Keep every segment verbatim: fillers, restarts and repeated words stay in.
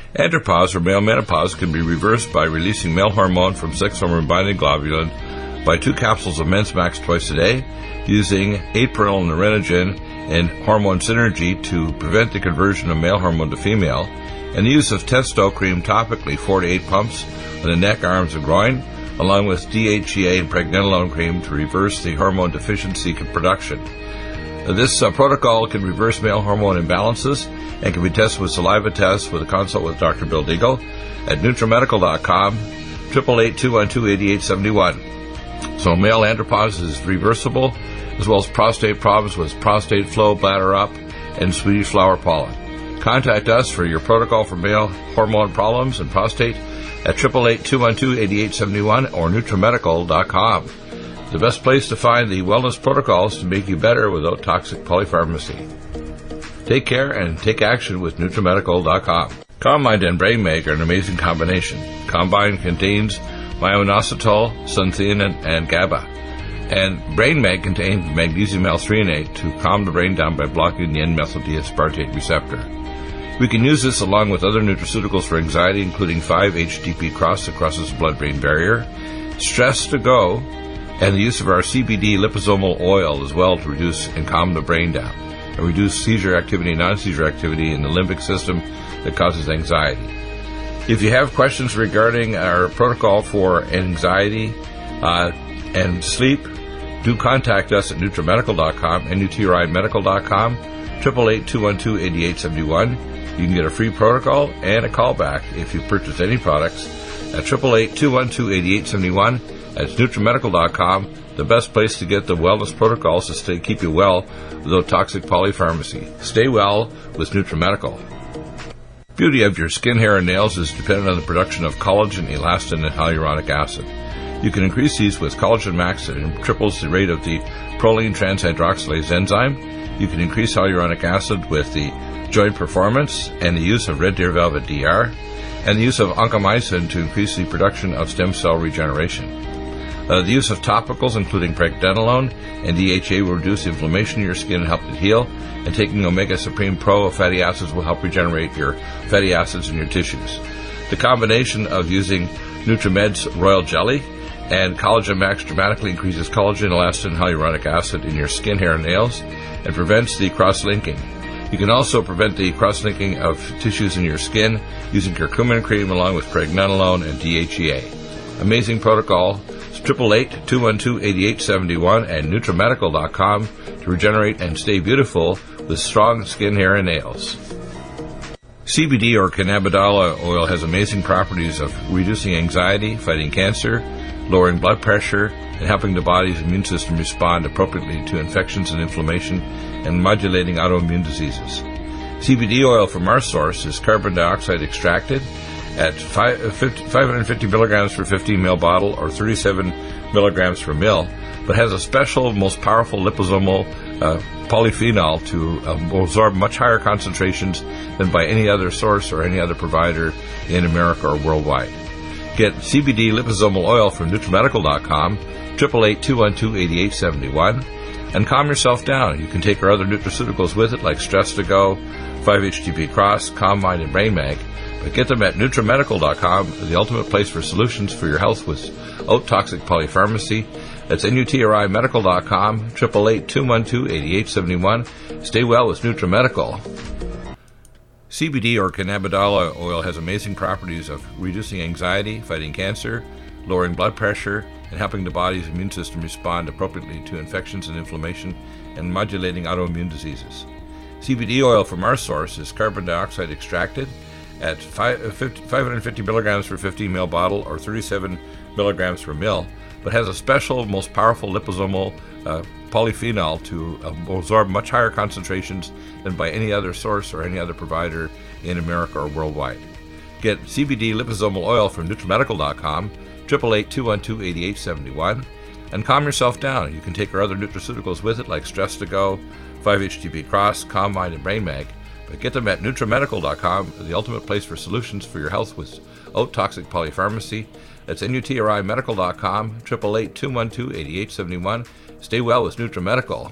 Andropause or male menopause can be reversed by releasing male hormone from sex hormone binding globulin by two capsules of Men's Max twice a day, using April Nerinogen and hormone synergy to prevent the conversion of male hormone to female, and the use of Testo cream topically, four to eight pumps on the neck, arms, and groin, along with D H E A and pregnenolone cream to reverse the hormone deficiency production. This uh, protocol can reverse male hormone imbalances and can be tested with saliva tests with a consult with Doctor Bill Deagle at NutriMedical dot com, eight eight eight, two one two, eight eight seven one. So male andropause is reversible, as well as prostate problems with prostate flow, bladder up, and Swedish flower pollen. Contact us for your protocol for male hormone problems and prostate at eight eight eight, two one two, eight eight seven one or NutriMedical dot com. The best place to find the wellness protocols to make you better without toxic polypharmacy. Take care and take action with NutriMedical dot com. Combine and Brain Mag are an amazing combination. Combine contains myo-inositol, suntheanine, and GABA. And Brain Mag contains magnesium L-threonate to calm the brain down by blocking the N-methyl D-aspartate receptor. We can use this along with other nutraceuticals for anxiety, including five H T P Cross that crosses the blood-brain barrier, Stress to Go, and the use of our C B D liposomal oil as well to reduce and calm the brain down, and reduce seizure activity and non-seizure activity in the limbic system that causes anxiety. If you have questions regarding our protocol for anxiety uh, and sleep, do contact us at NutriMedical dot com and N U T R I Medical dot com, eight eight eight, two one two, eight eight seven one. You can get a free protocol and a callback if you purchase any products at eight eight eight, two one two, eight eight seven one. That's NutriMedical dot com, the best place to get the wellness protocols to stay keep you well without toxic polypharmacy. Stay well with NutriMedical. Beauty of your skin, hair, and nails is dependent on the production of collagen, elastin, and hyaluronic acid. You can increase these with Collagen Max that triples the rate of the proline transhydroxylase enzyme. You can increase hyaluronic acid with the Joint Performance and the use of Red Deer Velvet D R, and the use of oncomycin to increase the production of stem cell regeneration. Uh, the use of topicals, including pregnenolone and D H A, will reduce inflammation in your skin and help it heal, and taking Omega Supreme Pro fatty acids will help regenerate your fatty acids in your tissues. The combination of using NutriMed's Royal Jelly and Collagen Max dramatically increases collagen, elastin, and hyaluronic acid in your skin, hair, and nails, and prevents the cross-linking. You can also prevent the cross-linking of tissues in your skin using curcumin cream along with pregnenolone and D H E A. Amazing protocol. eight eight eight, two one two, eight eight seven one and NutriMedical dot com to regenerate and stay beautiful with strong skin, hair, and nails. C B D or cannabidiol oil has amazing properties of reducing anxiety, fighting cancer, lowering blood pressure, and helping the body's immune system respond appropriately to infections and inflammation, and modulating autoimmune diseases. C B D oil from our source is carbon dioxide extracted at five hundred fifty milligrams per fifteen milliliter bottle or thirty-seven milligrams per mil, but has a special, most powerful liposomal uh, polyphenol to um, absorb much higher concentrations than by any other source or any other provider in America or worldwide. Get C B D liposomal oil from NutriMedical dot com, eight eight eight, two one two, eight eight seven one, and calm yourself down. You can take our other nutraceuticals with it, like Stress to Go, five H T P Cross, Calm Mind, and Brain Mag. But get them at NutriMedical dot com, the ultimate place for solutions for your health without toxic polypharmacy. That's N U T R I Medical dot com, eight eight eight, two one two, eight eight seven one. Stay well with NutriMedical. C B D or cannabidiol oil has amazing properties of reducing anxiety, fighting cancer, lowering blood pressure, and helping the body's immune system respond appropriately to infections and inflammation, and modulating autoimmune diseases. C B D oil from our source is carbon dioxide extracted at five hundred fifty milligrams per fifteen milliliter bottle or thirty-seven milligrams per mil, but has a special, most powerful liposomal uh, polyphenol to uh, absorb much higher concentrations than by any other source or any other provider in America or worldwide. Get C B D liposomal oil from NutriMedical dot com, eight eight eight, two one two, eight eight seven one, and calm yourself down. You can take our other nutraceuticals with it, like Stress to Go, five H T P Cross, Calm Mind, and Brain Mag. But get them at NutriMedical dot com, the ultimate place for solutions for your health without toxic polypharmacy. That's N U T R I Medical dot com, eight eight eight, two one two, eight eight seven one. Stay well with NutriMedical.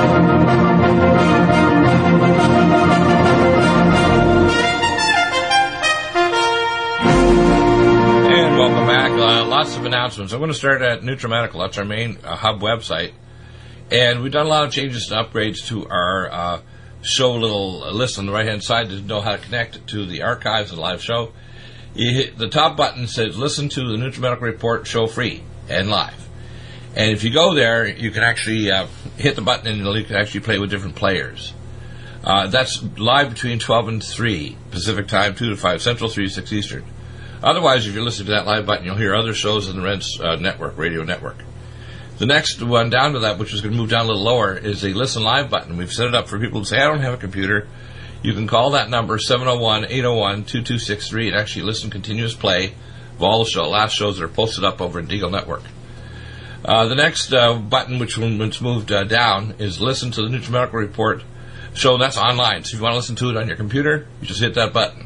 Lots of announcements. I'm going to start at NutriMedical. That's our main uh, hub website. And we've done a lot of changes and upgrades to our uh, show little list on the right-hand side to know how to connect it to the archives of the live show. You hit the top button says, listen to the NutriMedical Report show free and live. And if you go there, you can actually uh, hit the button and you can actually play with different players. Uh, that's live between twelve and three Pacific time, two to five Central, three to six Eastern. Otherwise, if you're listening to that live button, you'll hear other shows in the Rents uh, network, radio network. The next one down to that, which is going to move down a little lower, is a Listen Live button. We've set it up for people who say, I don't have a computer. You can call that number, seven oh one, eight oh one, two two six three, and actually listen continuous play of all the show, last shows that are posted up over in Deagle Network. Uh, the next uh, button, which when it's moved uh, down, is Listen to the NutriMedical Report show. That's online. So if you want to listen to it on your computer, you just hit that button.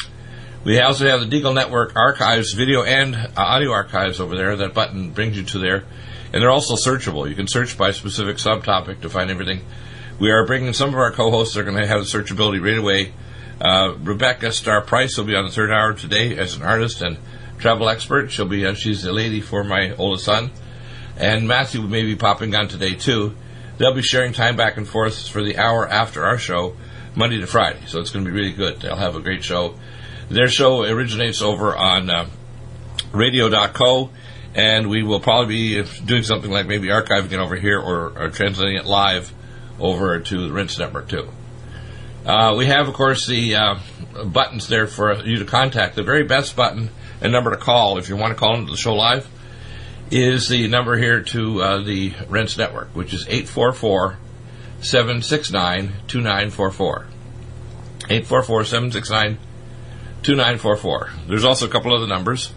We also have the Deagle Network archives, video and uh, audio archives over there. That button brings you to there. And they're also searchable. You can search by specific subtopic to find everything. We are bringing some of our co-hosts that are going to have the searchability right away. Uh, Rebecca Star Price will be on the third hour today as an artist and travel expert. She'll be uh, she's the lady for my oldest son. And Matthew may be popping on today, too. They'll be sharing time back and forth for the hour after our show, Monday to Friday. So it's going to be really good. They'll have a great show. Their show originates over on uh, radio dot co, and we will probably be doing something like maybe archiving it over here or, or translating it live over to the Rinse Network, too. Uh, we have, of course, the uh, buttons there for you to contact. The very best button and number to call, if you want to call into the show live, is the number here to uh, the Rinse Network, which is eight four four, seven six nine, two nine four four. eight four four, seven six nine, two nine four four. There's also a couple other numbers.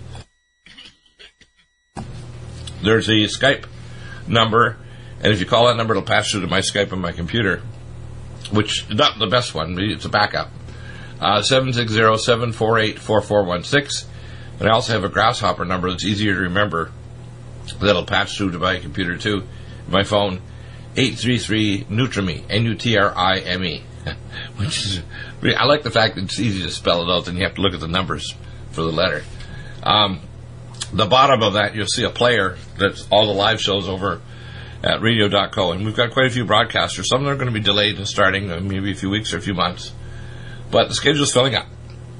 There's a Skype number, and if you call that number, it'll pass through to my Skype on my computer, which is not the best one. It's a backup. Uh, seven six zero, seven four eight, four four one six. And I also have a Grasshopper number that's easier to remember that'll patch through to my computer, too. My phone, eight three three, Nutrime, N U T R I M E. Which is, I like the fact that it's easy to spell it out, and you have to look at the numbers for the letter. Um, the bottom of that, you'll see a player that's all the live shows over at radio dot co, and we've got quite a few broadcasters. Some of them are going to be delayed in starting, maybe a few weeks or a few months, but the schedule's filling up,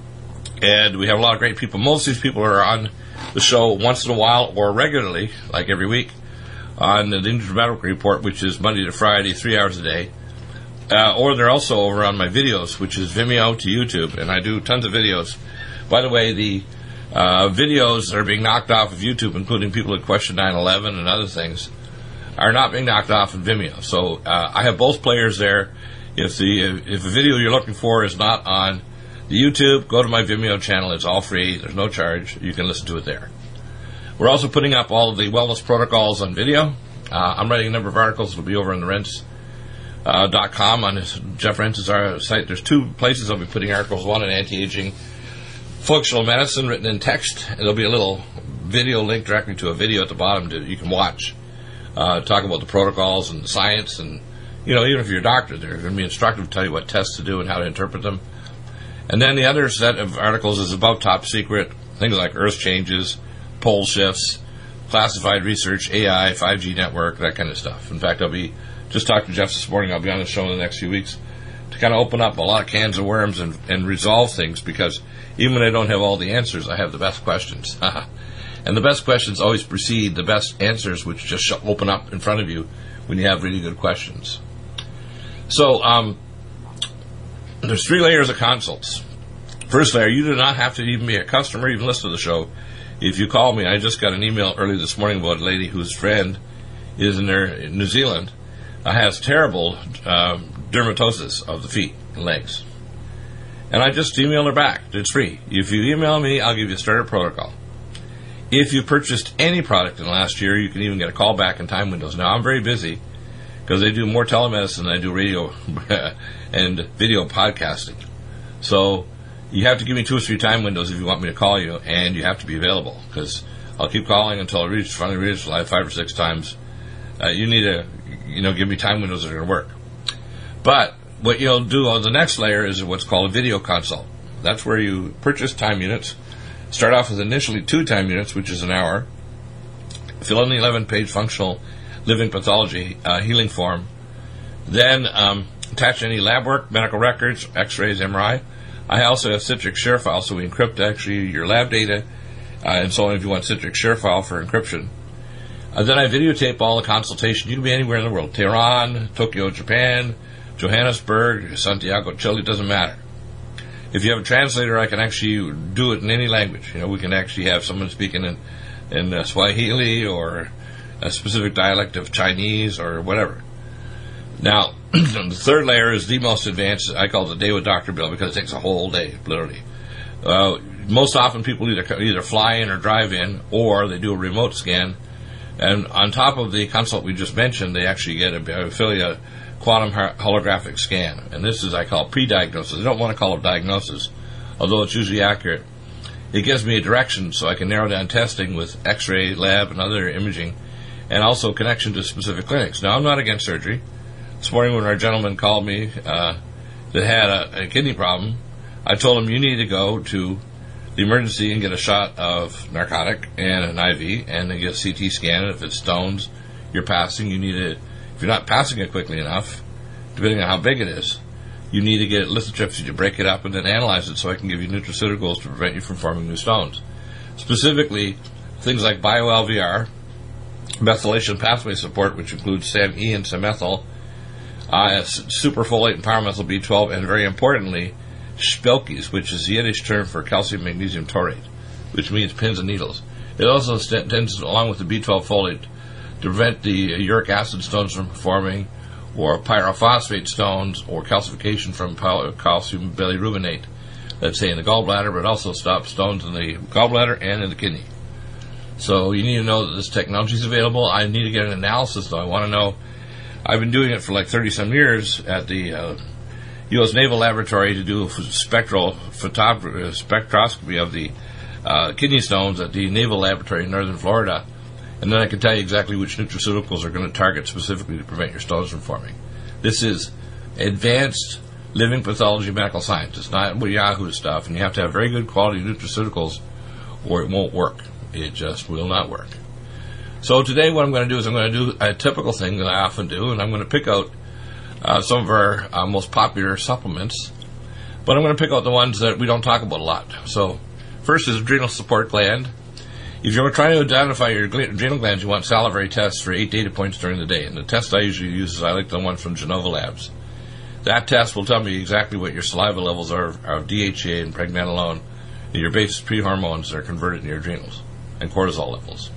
and we have a lot of great people. Most of these people are on the show once in a while or regularly, like every week, on the NutriMedical Report, which is Monday to Friday, three hours a day. Uh, or they're also over on my videos, which is Vimeo to YouTube, and I do tons of videos. By the way, the uh, videos that are being knocked off of YouTube, including people that question nine eleven and other things, are not being knocked off of Vimeo. So uh, I have both players there. If the if a video you're looking for is not on the YouTube, go to my Vimeo channel. It's all free. There's no charge. You can listen to it there. We're also putting up all of the wellness protocols on video. Uh, I'm writing a number of articles. It'll be over on the Rents. Uh, dot com on his, Jeff Rentz's our site. There's two places I'll be putting articles. One on anti-aging functional medicine written in text. And there'll be a little video link directly to a video at the bottom that you can watch. Uh, talk about the protocols and the science. And, you know, even if you're a doctor, they're going to be instructive to tell you what tests to do and how to interpret them. And then the other set of articles is about top secret, things like earth changes, pole shifts, classified research, A I, five G network, that kind of stuff. In fact, I'll be just talked to Jeff this morning. I'll be on the show in the next few weeks to kind of open up a lot of cans of worms and, and resolve things, because even when I don't have all the answers, I have the best questions. And the best questions always precede the best answers, which just open up in front of you when you have really good questions. So um, there's three layers of consults. First layer, you do not have to even be a customer, even listen to the show. If you call me, I just got an email early this morning about a lady whose friend is in, there, in New Zealand, uh, has terrible uh, dermatosis of the feet and legs. And I just emailed her back. It's free. If you email me, I'll give you a starter protocol. If you purchased any product in the last year, you can even get a call back in time windows. Now, I'm very busy because I do more telemedicine than I do radio and video podcasting. So you have to give me two or three time windows if you want me to call you, and you have to be available, because I'll keep calling until I reach, finally reach live five or six times. Uh, you need to you know, give me time windows that are going to work. But what you'll do on the next layer is what's called a video consult. That's where you purchase time units, start off with initially two time units, which is an hour, fill in the eleven-page functional living pathology uh, healing form, then um, attach any lab work, medical records, x-rays, M R I. I also have Citrix share file, so we encrypt actually your lab data, uh, and so on if you want Citrix share file for encryption. Uh, then I videotape all the consultation. You can be anywhere in the world. Tehran, Tokyo, Japan, Johannesburg, Santiago, Chile, doesn't matter. If you have a translator, I can actually do it in any language. You know, we can actually have someone speaking in, in uh, Swahili or a specific dialect of Chinese or whatever. Now, the third layer is the most advanced. I call it the day with Doctor Bill because it takes a whole day, literally. Uh, most often people either either fly in or drive in, or they do a remote scan. And on top of the consult we just mentioned, they actually get a affiliate quantum holographic scan. And this is, I call, pre-diagnosis. I don't want to call it diagnosis, although it's usually accurate. It gives me a direction so I can narrow down testing with x-ray, lab, and other imaging, and also connection to specific clinics. Now, I'm not against surgery. This morning when our gentleman called me uh, that had a, a kidney problem, I told him, you need to go to the emergency and get a shot of narcotic and an I V, and then get a C T scan. And if it's stones you're passing, you need to, if you're not passing it quickly enough, depending on how big it is, you need to get lithotripsy to break it up and then analyze it so I can give you nutraceuticals to prevent you from forming new stones. Specifically, things like bio-L V R, methylation pathway support, which includes SAMe and Samethyl, uh, superfolate and pyromethyl B twelve, and very importantly, Spelkies, which is the Yiddish term for calcium magnesium taurate, which means pins and needles. It also st- tends, along with the B twelve folate, to prevent the uric acid stones from forming, or pyrophosphate stones, or calcification from pal- calcium bilirubinate, let's say in the gallbladder, but also stop stones in the gallbladder and in the kidney. So you need to know that this technology is available. I need to get an analysis, though. I want to know. I've been doing it for like thirty-some years at the uh, U S Naval Laboratory to do spectral photogra- spectroscopy of the uh, kidney stones at the Naval Laboratory in northern Florida. And then I can tell you exactly which nutraceuticals are going to target specifically to prevent your stones from forming. This is advanced living pathology medical science. It's not Yahoo stuff, and you have to have very good quality nutraceuticals or it won't work. It just will not work. So today what I'm going to do is I'm going to do a typical thing that I often do, and I'm going to pick out uh, some of our uh, most popular supplements, but I'm going to pick out the ones that we don't talk about a lot. So first is adrenal support gland. If you're trying to identify your adrenal glands, you want salivary tests for eight data points during the day. And the test I usually use is I like the one from Genova Labs. That test will tell me exactly what your saliva levels are of D H E A and pregnenolone, and your base pre-hormones that are converted in your adrenals, and cortisol levels.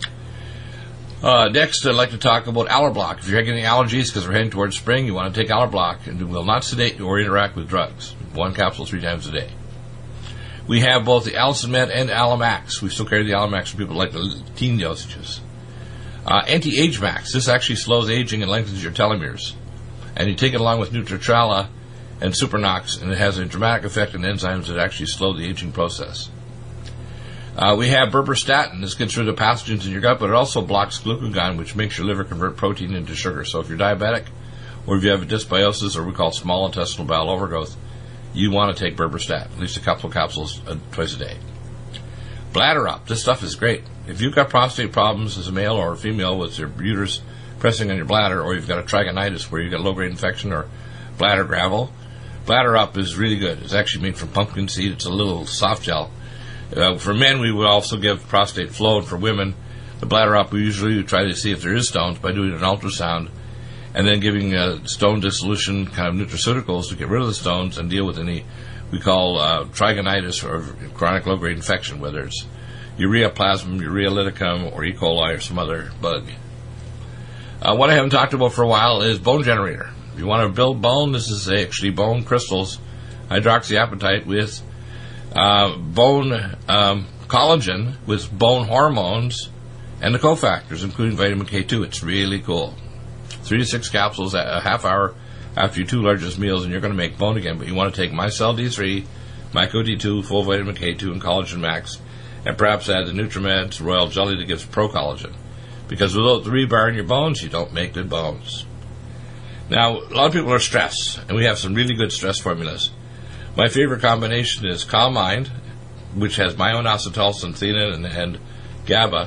Uh, next, I'd like to talk about Allerblock. If you're getting allergies because we're heading towards spring, you want to take Allerblock, and it will not sedate you or interact with drugs. One capsule three times a day. We have both the Allicin and Allimax. We still carry the Allimax for people like the teen dosages. Uh, Anti-Age Max. This actually slows aging and lengthens your telomeres. And you take it along with Nutritrala and Supernox, and it has a dramatic effect on enzymes that actually slow the aging process. Uh, we have Berberstatin. This gets rid of pathogens in your gut, but it also blocks glucagon, which makes your liver convert protein into sugar. So if you're diabetic, or if you have a dysbiosis, or we call small intestinal bowel overgrowth, you want to take Berberstatin, at least a couple of capsules uh, twice a day. Bladder Up. This stuff is great. If you've got prostate problems as a male or a female with your uterus pressing on your bladder, or you've got a trigonitis where you've got low-grade infection or bladder gravel, Bladder Up is really good. It's actually made from pumpkin seed. It's a little soft gel. Uh, for men, we would also give Prostate Flow, and for women, the Bladder Up, we usually try to see if there is stones by doing an ultrasound, and then giving uh, stone dissolution kind of nutraceuticals to get rid of the stones and deal with any we call uh, trigonitis or chronic low-grade infection, whether it's ureaplasma, urealyticum, or E. coli, or some other bug. Uh, what I haven't talked about for a while is Bone Generator. If you want to build bone, this is actually bone crystals, hydroxyapatite with uh, bone um, collagen with bone hormones and the cofactors, including vitamin K two. It's really cool. Three to six capsules a half hour after your two largest meals, and you're going to make bone again. But you want to take Micelle D three, Myco D two, full vitamin K two, and Collagen Max, and perhaps add the Nutrimeds Royal Jelly that gives pro-collagen. because without the rebar in your bones, you don't make good bones. Now, a lot of people are stressed, and we have some really good stress formulas. My favorite combination is Calm Mind, which has myo-inositol, theanine, and, and GABA.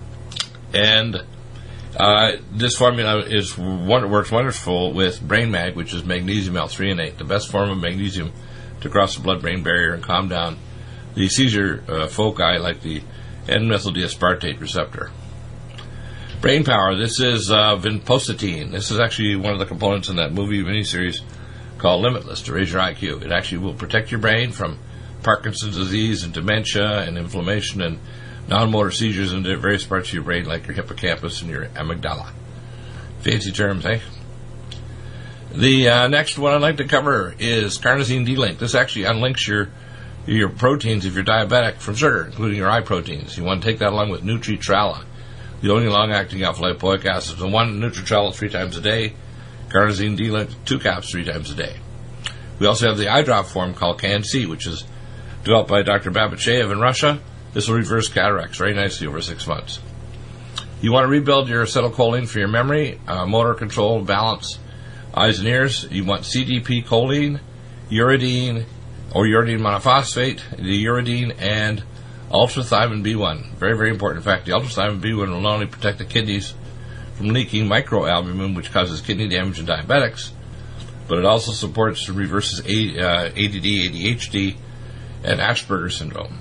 And uh, this formula is one, works wonderful with Brain Mag, which is magnesium L-threonate, the best form of magnesium to cross the blood-brain barrier and calm down the seizure uh, foci like the N-methyl-D-aspartate receptor. Brain Power, this is uh, vinpocetine. This is actually one of the components in that movie miniseries called Limitless, to raise your I Q. It actually will protect your brain from Parkinson's disease and dementia and inflammation and non-motor seizures in various parts of your brain like your hippocampus and your amygdala. Fancy terms, eh? The uh, next one I'd like to cover is carnosine D-Link. This actually unlinks your your proteins if you're diabetic from sugar, including your eye proteins. You want to take that along with Nutritrala, the only long-acting alpha-lipoic acid. So one Nutritrala three times a day, carnosine D-Link two caps three times a day. We also have the eye drop form called Can-C, which is developed by Doctor Babachev in Russia. This will reverse cataracts very nicely over six months. You want to rebuild your acetylcholine for your memory, uh, motor control, balance, eyes and ears. You want C D P choline, uridine, or uridine monophosphate, the uridine, and ultrathymine B one. Very, very important. In fact, the ultrathymine B one will not only protect the kidneys from leaking microalbumin, which causes kidney damage in diabetics, but it also supports and reverses A, uh, A D D, A D H D, and Asperger's syndrome.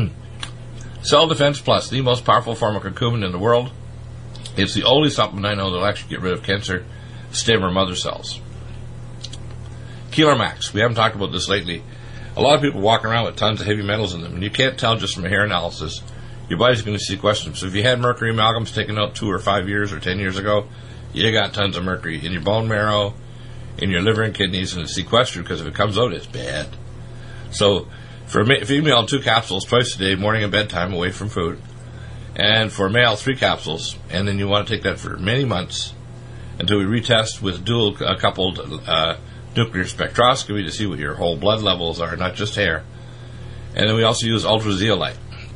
Cell Defense Plus, the most powerful form of curcumin in the world. It's the only supplement I know that will actually get rid of cancer stem or mother cells. Keeler Max, we haven't talked about this lately. A lot of people walk around with tons of heavy metals in them, and you can't tell just from a hair analysis. Your body's going to see questions. So if you had mercury amalgams taken out two or five years or ten years ago, you got tons of mercury in your bone marrow, in your liver and kidneys, and it's sequestered because if it comes out, it's bad. So for a female, two capsules twice a day, morning and bedtime, away from food. And for male, three capsules. And then you want to take that for many months until we retest with dual uh, coupled uh, nuclear spectroscopy to see what your whole blood levels are, not just hair. And then we also use ultrazeolite.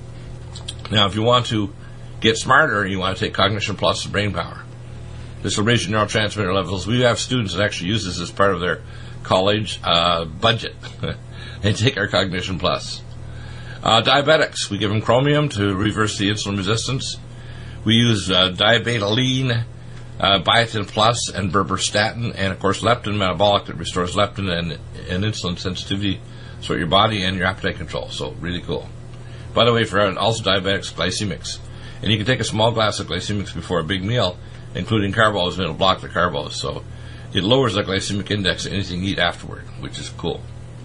Now, if you want to get smarter, you want to take Cognition Plus and Brain Power. This will raise your neurotransmitter levels. We have students that actually use this as part of their college uh, budget. They take our Cognition Plus. Uh, diabetics, we give them chromium to reverse the insulin resistance. We use uh, diabetoline, uh, biotin plus, and berberstatin, and of course leptin metabolic that restores leptin and, and insulin sensitivity for your body and your appetite control. So really cool. By the way, for also diabetics, glycemics. And you can take a small glass of glycemics before a big meal, including carbos, and it'll block the carbos. So it lowers the glycemic index of anything you eat afterward, which is cool.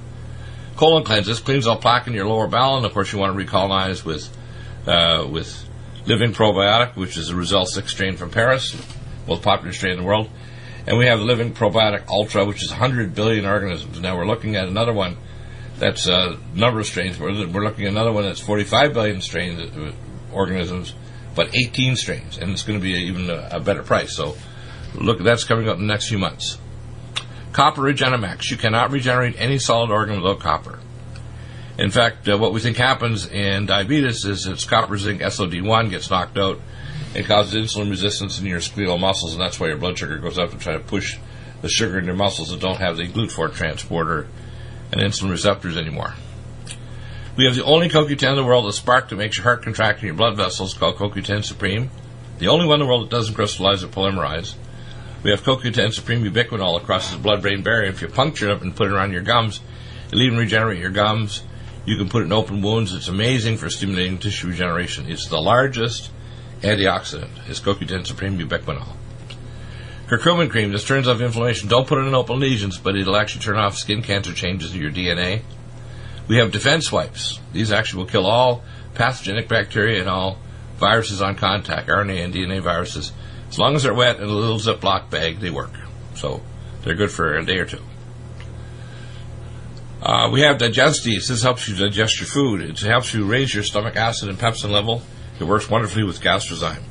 Colon cleanse. This cleans all plaque in your lower bowel, and of course you want to recolonize with uh, with Living Probiotic, which is a Rizal six strain from Paris, most popular strain in the world. And we have the Living Probiotic Ultra, which is one hundred billion organisms. Now we're looking at another one that's a uh, number of strains. We're, we're looking at another one that's forty-five billion strains, uh, organisms, but eighteen strains, and it's going to be a, even a, a better price. So look, that's coming up in the next few months. Copper Regenemax. You cannot regenerate any solid organ without copper. In fact, uh, what we think happens in diabetes is it's copper zinc S O D one gets knocked out and causes insulin resistance in your skeletal muscles, and that's why your blood sugar goes up to try to push the sugar in your muscles that don't have the G L U T four transporter and insulin receptors anymore. We have the only C O Q ten in the world, the spark that makes your heart contract in your blood vessels, called C O Q ten Supreme. The only one in the world that doesn't crystallize or polymerize. We have C O Q ten Supreme Ubiquinol across the blood-brain barrier. If you puncture it and put it around your gums, it'll even regenerate your gums. You can put it in open wounds. It's amazing for stimulating tissue regeneration. It's the largest antioxidant. It's C O Q ten Supreme Ubiquinol. Curcumin cream. This turns off inflammation. Don't put it in open lesions, but it'll actually turn off skin cancer changes in your D N A. We have defense wipes. These actually will kill all pathogenic bacteria and all viruses on contact, R N A and D N A viruses. As long as they're wet in a little Ziploc bag, they work. So they're good for a day or two. Uh, we have Digestes. This helps you digest your food. It helps you raise your stomach acid and pepsin level. It works wonderfully with Gastrozyme.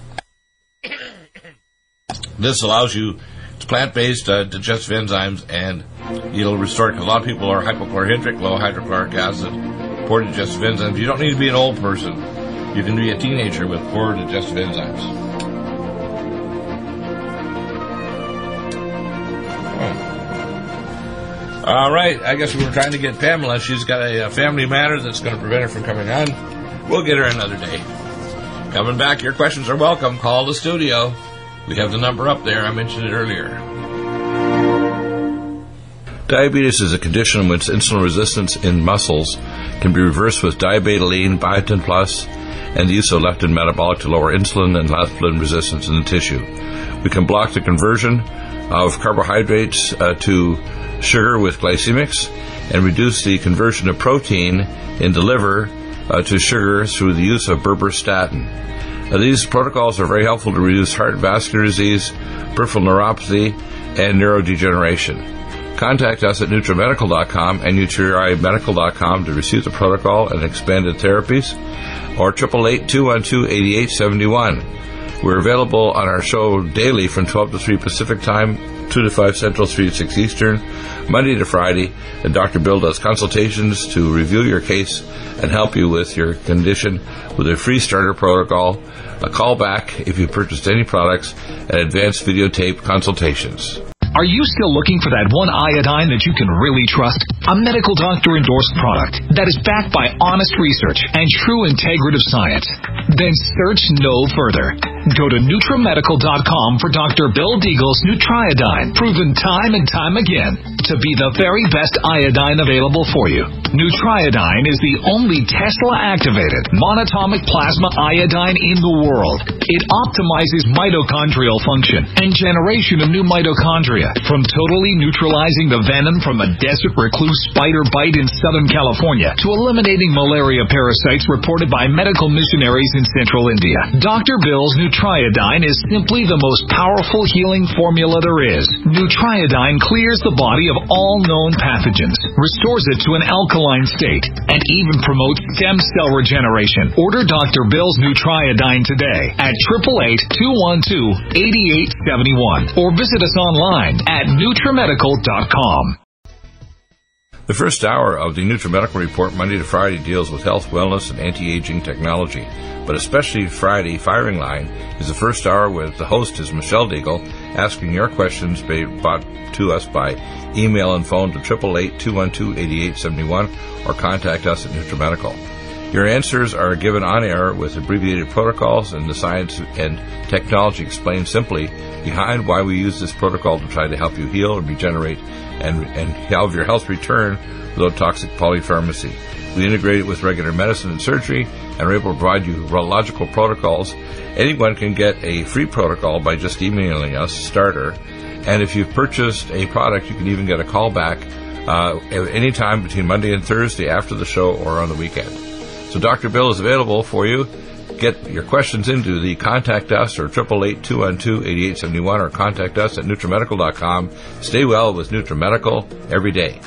This allows you, it's plant-based uh, digestive enzymes, and it'll restore it. A lot of people are hypochlorhydric, low hydrochloric acid, poor digestive enzymes. You don't need to be an old person. You can be a teenager with poor digestive enzymes. All right, I guess we were trying to get Pamela. She's got a, a family matter that's going to prevent her from coming on. We'll get her another day. Coming back, your questions are welcome. Call the studio. We have the number up there. I mentioned it earlier. Diabetes is a condition in which insulin resistance in muscles can be reversed with diabetoline, biotin plus, and the use of leptin metabolic to lower insulin and leptin resistance in the tissue. We can block the conversion of carbohydrates uh, to sugar with glycemics and reduce the conversion of protein in the liver uh, to sugar through the use of berberstatin. Now, these protocols are very helpful to reduce heart and vascular disease, peripheral neuropathy, and neurodegeneration. Contact us at NutriMedical dot com and NutriMedical dot com to receive the protocol and expanded therapies, or eight eight eight, two one two, eight eight seven one. We're available on our show daily from twelve to three Pacific Time, two to five Central, three to six Eastern, Monday to Friday, and Doctor Bill does consultations to review your case and help you with your condition with a free starter protocol, a call back if you purchased any products, and advanced videotape consultations. Are you still looking for that one iodine that you can really trust? A medical doctor endorsed product that is backed by honest research and true integrative science? Then search no further. Go to NutriMedical dot com for Doctor Bill Deagle's Nutriodine, proven time and time again to be the very best iodine available for you. Nutriodine is the only Tesla-activated monatomic plasma iodine in the world. It optimizes mitochondrial function and generation of new mitochondria, from totally neutralizing the venom from a desert recluse spider bite in Southern California to eliminating malaria parasites reported by medical missionaries in Central India. Doctor Bill's Nutriodine is simply the most powerful healing formula there is. Nutriodine clears the body of all known pathogens, restores it to an alkaline state, and even promotes stem cell regeneration. Order Doctor Bill's Nutriodine today at eight eight eight, two one two, eight eight seven one or visit us online at NutriMedical dot com. The first hour of the NutriMedical Report, Monday to Friday, deals with health, wellness, and anti-aging technology. But especially Friday, Firing Line, is the first hour with the host is Michelle Deagle, asking your questions brought to us by email and phone to eight eight eight, two one two, eight eight seven one or contact us at NutriMedical. Your answers are given on air with abbreviated protocols and the science and technology explained simply behind why we use this protocol to try to help you heal and regenerate and, and have your health return without toxic polypharmacy. We integrate it with regular medicine and surgery and are able to provide you logical protocols. Anyone can get a free protocol by just emailing us, starter, and if you've purchased a product, you can even get a call back uh, at any time between Monday and Thursday after the show or on the weekend. So Doctor Bill is available for you. Get your questions into the Contact Us or eight eight eight, two one two, eight eight seven one or contact us at NutriMedical dot com. Stay well with NutriMedical every day.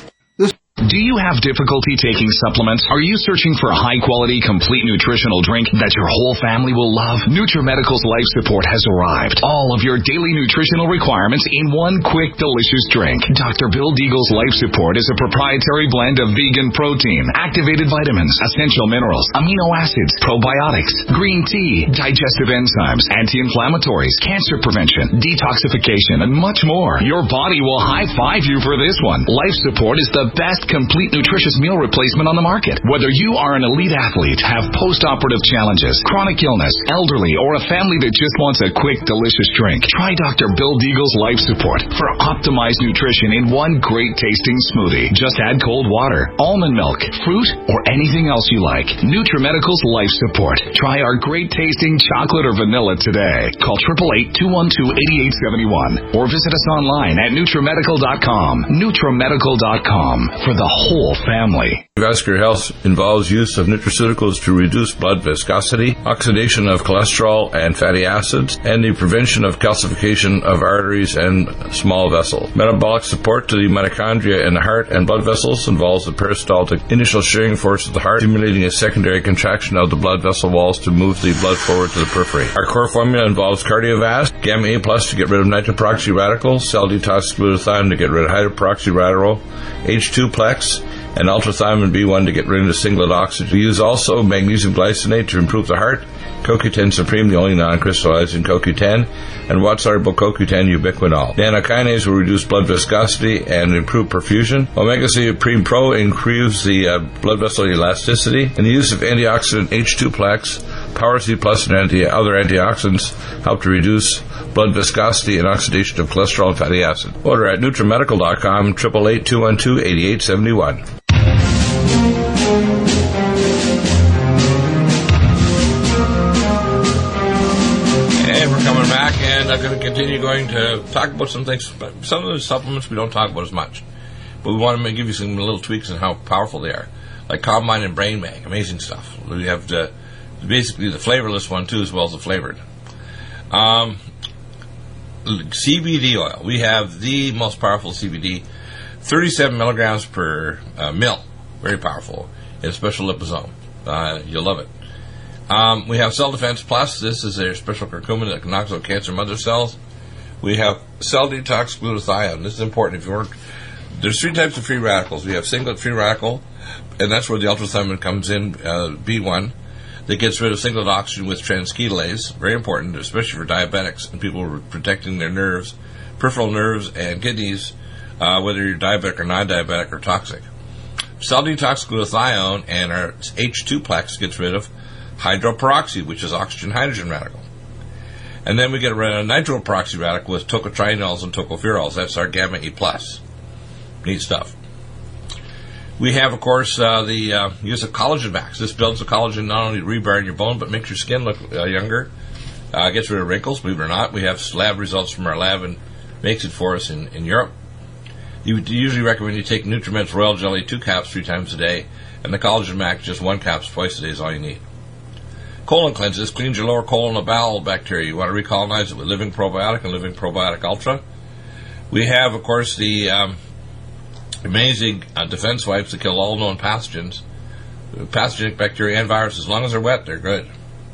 Do you have difficulty taking supplements? Are you searching for a high-quality, complete nutritional drink that your whole family will love? NutriMedical's Life Support has arrived. All of your daily nutritional requirements in one quick, delicious drink. Doctor Bill Deagle's Life Support is a proprietary blend of vegan protein, activated vitamins, essential minerals, amino acids, probiotics, green tea, digestive enzymes, anti-inflammatories, cancer prevention, detoxification, and much more. Your body will high-five you for this one. Life Support is the best complete nutritious meal replacement on the market. Whether you are an elite athlete, have post-operative challenges, chronic illness, elderly, or a family that just wants a quick, delicious drink, try Doctor Bill Deagle's Life Support for optimized nutrition in one great tasting smoothie. Just add cold water, almond milk, fruit, or anything else you like. NutriMedical's Life Support. Try our great tasting chocolate or vanilla today. Call eight eight eight, two one two, eight eight seven one or visit us online at NutriMedical dot com. NutriMedical dot com for the whole family. Vascular health involves use of nutraceuticals to reduce blood viscosity, oxidation of cholesterol and fatty acids, and the prevention of calcification of arteries and small vessels. Metabolic support to the mitochondria in the heart and blood vessels involves the peristaltic initial shearing force of the heart, stimulating a secondary contraction of the blood vessel walls to move the blood forward to the periphery. Our core formula involves Cardiovasc, Gamma A plus to get rid of nitroproxy radicals, cell detox glutathione to get rid of hydroproxy radical, H two plex, and ultrathymine B one to get rid of singlet oxygen. We use also magnesium glycinate to improve the heart, C O Q ten Supreme, the only non-crystallizing C O Q ten, and water-soluble C O Q ten ubiquinol. Nanokinase will reduce blood viscosity and improve perfusion. Omega Supreme Pro improves the uh, blood vessel elasticity, and the use of antioxidant H two Plex, Power C Plus, and anti- other antioxidants help to reduce blood viscosity and oxidation of cholesterol and fatty acid. Order at NutriMedical dot com, eight eight eight, two one two, eight eight seven one. Back, and I'm going to continue going to talk about some things. Some of the supplements we don't talk about as much, but we want to give you some little tweaks on how powerful they are, like Combine and Brain Mag. Amazing stuff. We have the, basically the flavorless one too, as well as the flavored. Um, C B D oil. We have the most powerful C B D, thirty-seven milligrams per uh, mil. Very powerful. And a special liposome. Uh, you'll love it. Um, we have Cell Defense Plus. This is a special curcumin that knocks out cancer mother cells. We have Cell Detox Glutathione. This is important. If you work, there's three types of free radicals. We have singlet free radical, and that's where the ultrathymine comes in, uh, B one, that gets rid of singlet oxygen with transketolase. Very important, especially for diabetics and people who are protecting their nerves, peripheral nerves, and kidneys, uh, whether you're diabetic or non-diabetic or toxic. Cell Detox Glutathione and our H two Plex gets rid of hydroperoxy, which is oxygen-hydrogen radical. And then we get rid of nitroperoxy radical with tocotrienols and tocopherols. That's our gamma E plus. Neat stuff. We have, of course, uh, the uh, use of Collagen Max. This builds the collagen not only to rebar in your bone, but makes your skin look uh, younger. Uh, gets rid of wrinkles, believe it or not. We have lab results from our lab and makes it for us in, in Europe. You would usually recommend you take Nutrimed's Royal Jelly two caps three times a day, and the Collagen Max just one caps twice a day is all you need. Colon cleanses, cleans your lower colon of bowel bacteria. You want to recolonize it with Living Probiotic and Living Probiotic Ultra. We have, of course, the um, amazing uh, defense wipes that kill all known pathogens, pathogenic bacteria and viruses. As long as they're wet, they're good.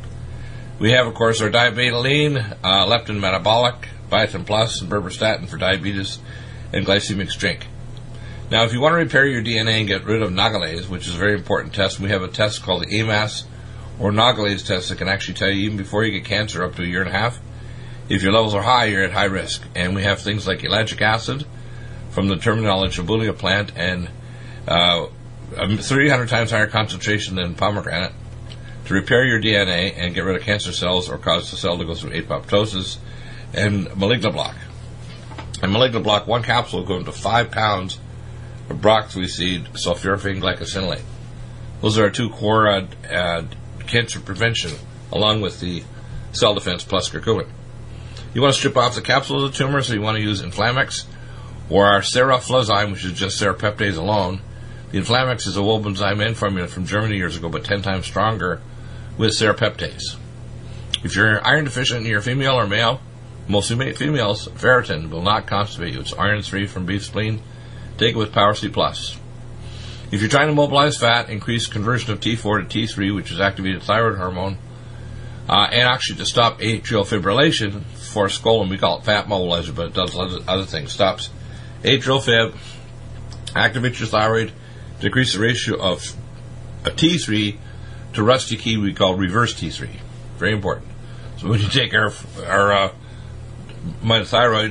We have, of course, our Diabetaline, uh, Leptin Metabolic, Biotin Plus, and Berberstatin for diabetes and glycemic drink. Now, if you want to repair your D N A and get rid of Nagalase, which is a very important test, we have a test called the A M A S or Nagalase test that can actually tell you even before you get cancer up to a year and a half, if your levels are high, you're at high risk. And we have things like ellagic acid from the Terminella jabulia plant and uh, three hundred times higher concentration than pomegranate to repair your D N A and get rid of cancer cells or cause the cell to go through apoptosis, and Malignoblock. And Malignoblock, one capsule will go into five pounds of broccoli seed sulforaphane glycosinolate. Those are our two core uh, uh, cancer prevention, along with the Cell Defense Plus curcumin. You want to strip off the capsule of the tumor, so you want to use Inflamex or our Seraflozyme, which is just serapeptase alone. The Inflamex is a Wobenzym N formula from Germany years ago, but ten times stronger with serapeptase. If you're iron deficient and you're female or male, mostly females, ferritin will not constipate you. It's iron-free from beef spleen. Take it with Power C Plus. If you're trying to mobilize fat, increase conversion of T four to T three, which is activated thyroid hormone, uh, and actually to stop atrial fibrillation for scolum, we call it fat mobilizer, but it does other things. Stops atrial fib, activates your thyroid, decrease the ratio of a T three to rusty key we call reverse T three. Very important. So when you take our our uh, mitothyroid,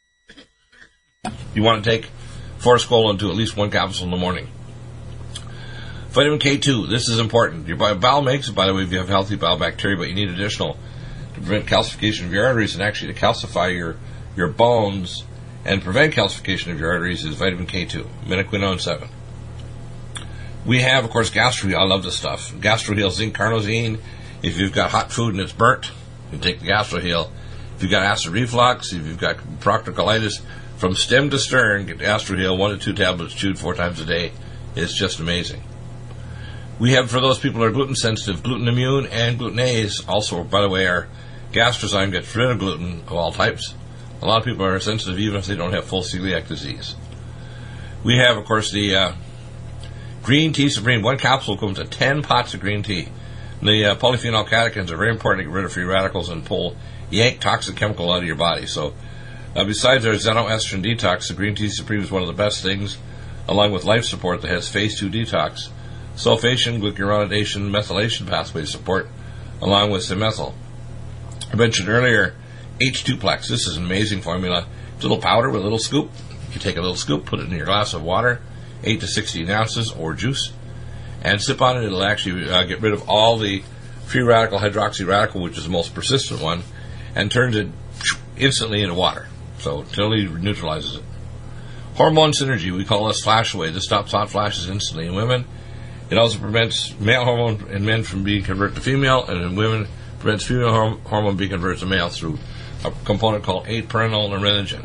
you want to take forskolin to at least one capsule in the morning. Vitamin K two, this is important. Your bowel makes it, by the way, if you have healthy bowel bacteria, but you need additional to prevent calcification of your arteries and actually to calcify your, your bones and prevent calcification of your arteries is vitamin K two, minoquinone seven. We have, of course, GastroHeal. I love this stuff. GastroHeal zinc carnosine. If you've got hot food and it's burnt, you take the GastroHeal. If you've got acid reflux, if you've got proctocolitis, from stem to stern, get GastroHeal, one to two tablets chewed four times a day. It's just amazing. We have, for those people who are gluten sensitive, Gluten Immune and Glutenase. Also, by the way, our Gastrozyme gets rid of gluten of all types. A lot of people are sensitive even if they don't have full celiac disease. We have, of course, the uh, Green Tea Supreme. One capsule comes to ten pots of green tea. The uh, polyphenol catechins are very important to get rid of free radicals and pull, yank toxic chemical out of your body. So, uh, besides our xenoestrogen detox, the Green Tea Supreme is one of the best things, along with life support that has phase two detox, sulfation, glucuronidation, methylation pathway support, along with Simethyl. I mentioned earlier H two Plex. This is an amazing formula. It's a little powder with a little scoop. You take a little scoop, put it in your glass of water, eight to sixteen ounces or juice, and sip on it. It'll actually uh, get rid of all the free radical hydroxy radical, which is the most persistent one, and turns it instantly into water. So it totally neutralizes it. Hormone Synergy, we call this flash away. This stops hot flashes instantly in women. It also prevents male hormone in men from being converted to female, and in women prevents female horm- hormone being converted to male through a component called eight perennyl nerinogen.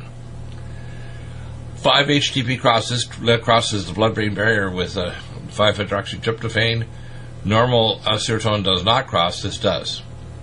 five H T P crosses crosses the blood-brain barrier with uh, five hydroxytryptophan. Normal uh, serotonin does not cross. This does.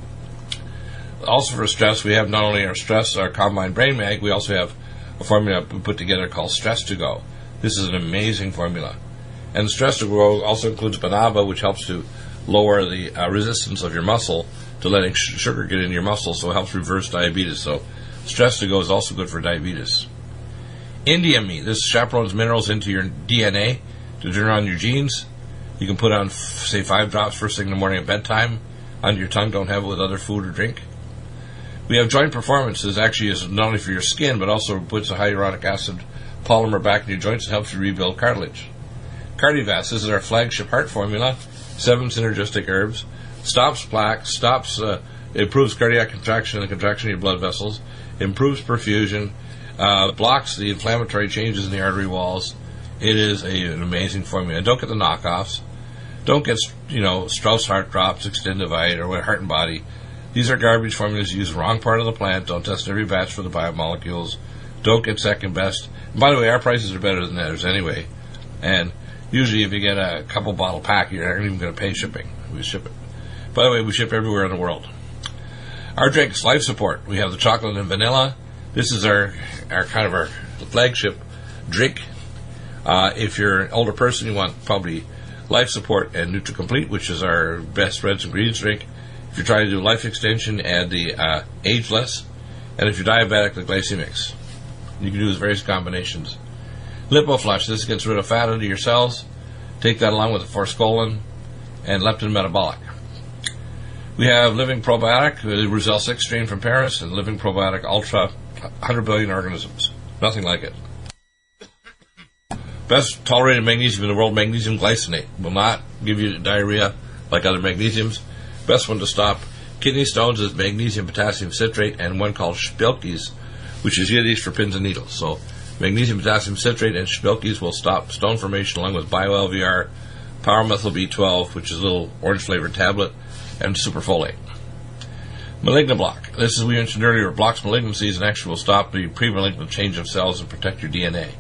Also for stress, we have not only our stress, our combined brain mag, we also have a formula we put together called Stress to Go. This is an amazing formula. And Stress to Go also includes Banaba, which helps to lower the uh, resistance of your muscle to letting sh- sugar get in your muscle, so it helps reverse diabetes. So Stress to Go is also good for diabetes. Indium, this chaperones minerals into your D N A to turn on your genes. You can put on, say, five drops first thing in the morning at bedtime under your tongue. Don't have it with other food or drink. We have Joint Performance. This actually is not only for your skin, but also puts a hyaluronic acid polymer back in your joints and helps you rebuild cartilage. Cardiovasc, this is our flagship heart formula. Seven synergistic herbs. Stops plaque, stops, uh, improves cardiac contraction and contraction of your blood vessels, improves perfusion, uh, blocks the inflammatory changes in the artery walls. It is a, an amazing formula. Don't get the knockoffs. Don't get, you know, Strauss Heart Drops, Extendivite, or Heart and Body. These are garbage formulas. Use the wrong part of the plant. Don't test every batch for the biomolecules. Don't get second best. And by the way, our prices are better than theirs anyway. And usually if you get a couple bottle pack, you're not even going to pay shipping. We ship it. By the way, we ship everywhere in the world. Our drink is Life Support. We have the chocolate and vanilla. This is our, our kind of our flagship drink. Uh, if you're an older person, you want probably Life Support and NutriComplete, which is our best Reds and Greens drink. If you're trying to do life extension, add the uh, Ageless. And if you're diabetic, the Glycemix. You can use various combinations. LipoFlush, this gets rid of fat into your cells. Take that along with the Forskolin and Leptin Metabolic. We have Living Probiotic, the Roussel six strain from Paris, and Living Probiotic Ultra, one hundred billion organisms. Nothing like it. Best tolerated magnesium in the world, magnesium glycinate. Will not give you diarrhea like other magnesiums. Best one to stop kidney stones is magnesium potassium citrate and one called Spilkes, which is Yiddish for pins and needles. So magnesium potassium citrate and Spilkes will stop stone formation along with Bio-L V R, Power Methyl B twelve, which is a little orange flavored tablet, and Superfolate. Malignoblock. This, as we mentioned earlier, blocks malignancies and actually will stop the pre-malignant change of cells and protect your D N A.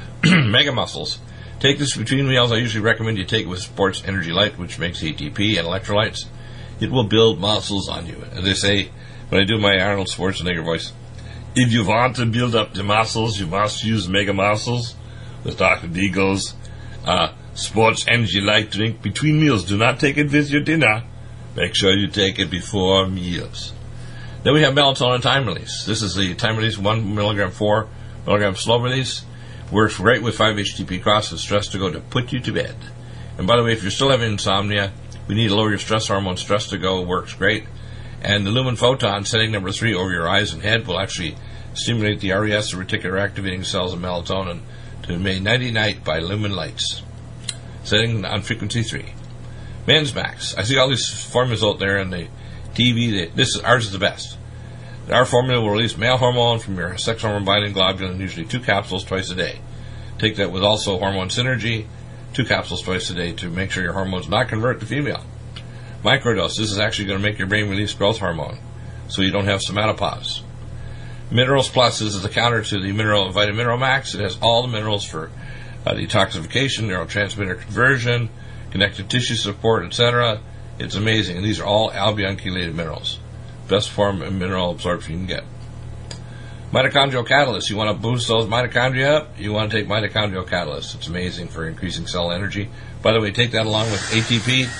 Mega Muscles. Take this between meals. I usually recommend you take it with Sports Energy Light, which makes A T P and electrolytes. It will build muscles on you. And they say, when I do my Arnold Schwarzenegger voice, if you want to build up the muscles, you must use Mega Muscles with Doctor Deagle's uh, Sports Energy Light drink between meals. Do not take it with your dinner. Make sure you take it before meals. Then we have melatonin time release. This is the time release, one milligram, four milligram slow release. Works great with five H T P cross and Stress to Go to put you to bed. And by the way, if you're still having insomnia, we need to lower your stress hormone. Stress to Go works great. And the Lumen Photon, setting number three over your eyes and head, will actually stimulate the R E S, the reticular activating cells of melatonin, to be nighty-night by Lumen Lights. Setting on frequency three. Men's Max. I see all these formulas out there on the T V. That this is, ours is the best. Our formula will release male hormone from your sex hormone binding globulin, usually two capsules twice a day. Take that with also Hormone Synergy, two capsules twice a day to make sure your hormones not convert to female. Microdose. This is actually going to make your brain release growth hormone, so you don't have somatopause. Minerals Plus. This is the counter to the mineral Vitamin Mineral Max. It has all the minerals for uh, detoxification, neurotransmitter conversion, connective tissue support, et cetera. It's amazing. And these are all albion-chelated minerals. Best form of mineral absorption you can get. Mitochondrial Catalyst. You want to boost those mitochondria up? You want to take Mitochondrial Catalyst. It's amazing for increasing cell energy. By the way, take that along with A T P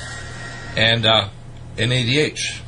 and uh, N A D H.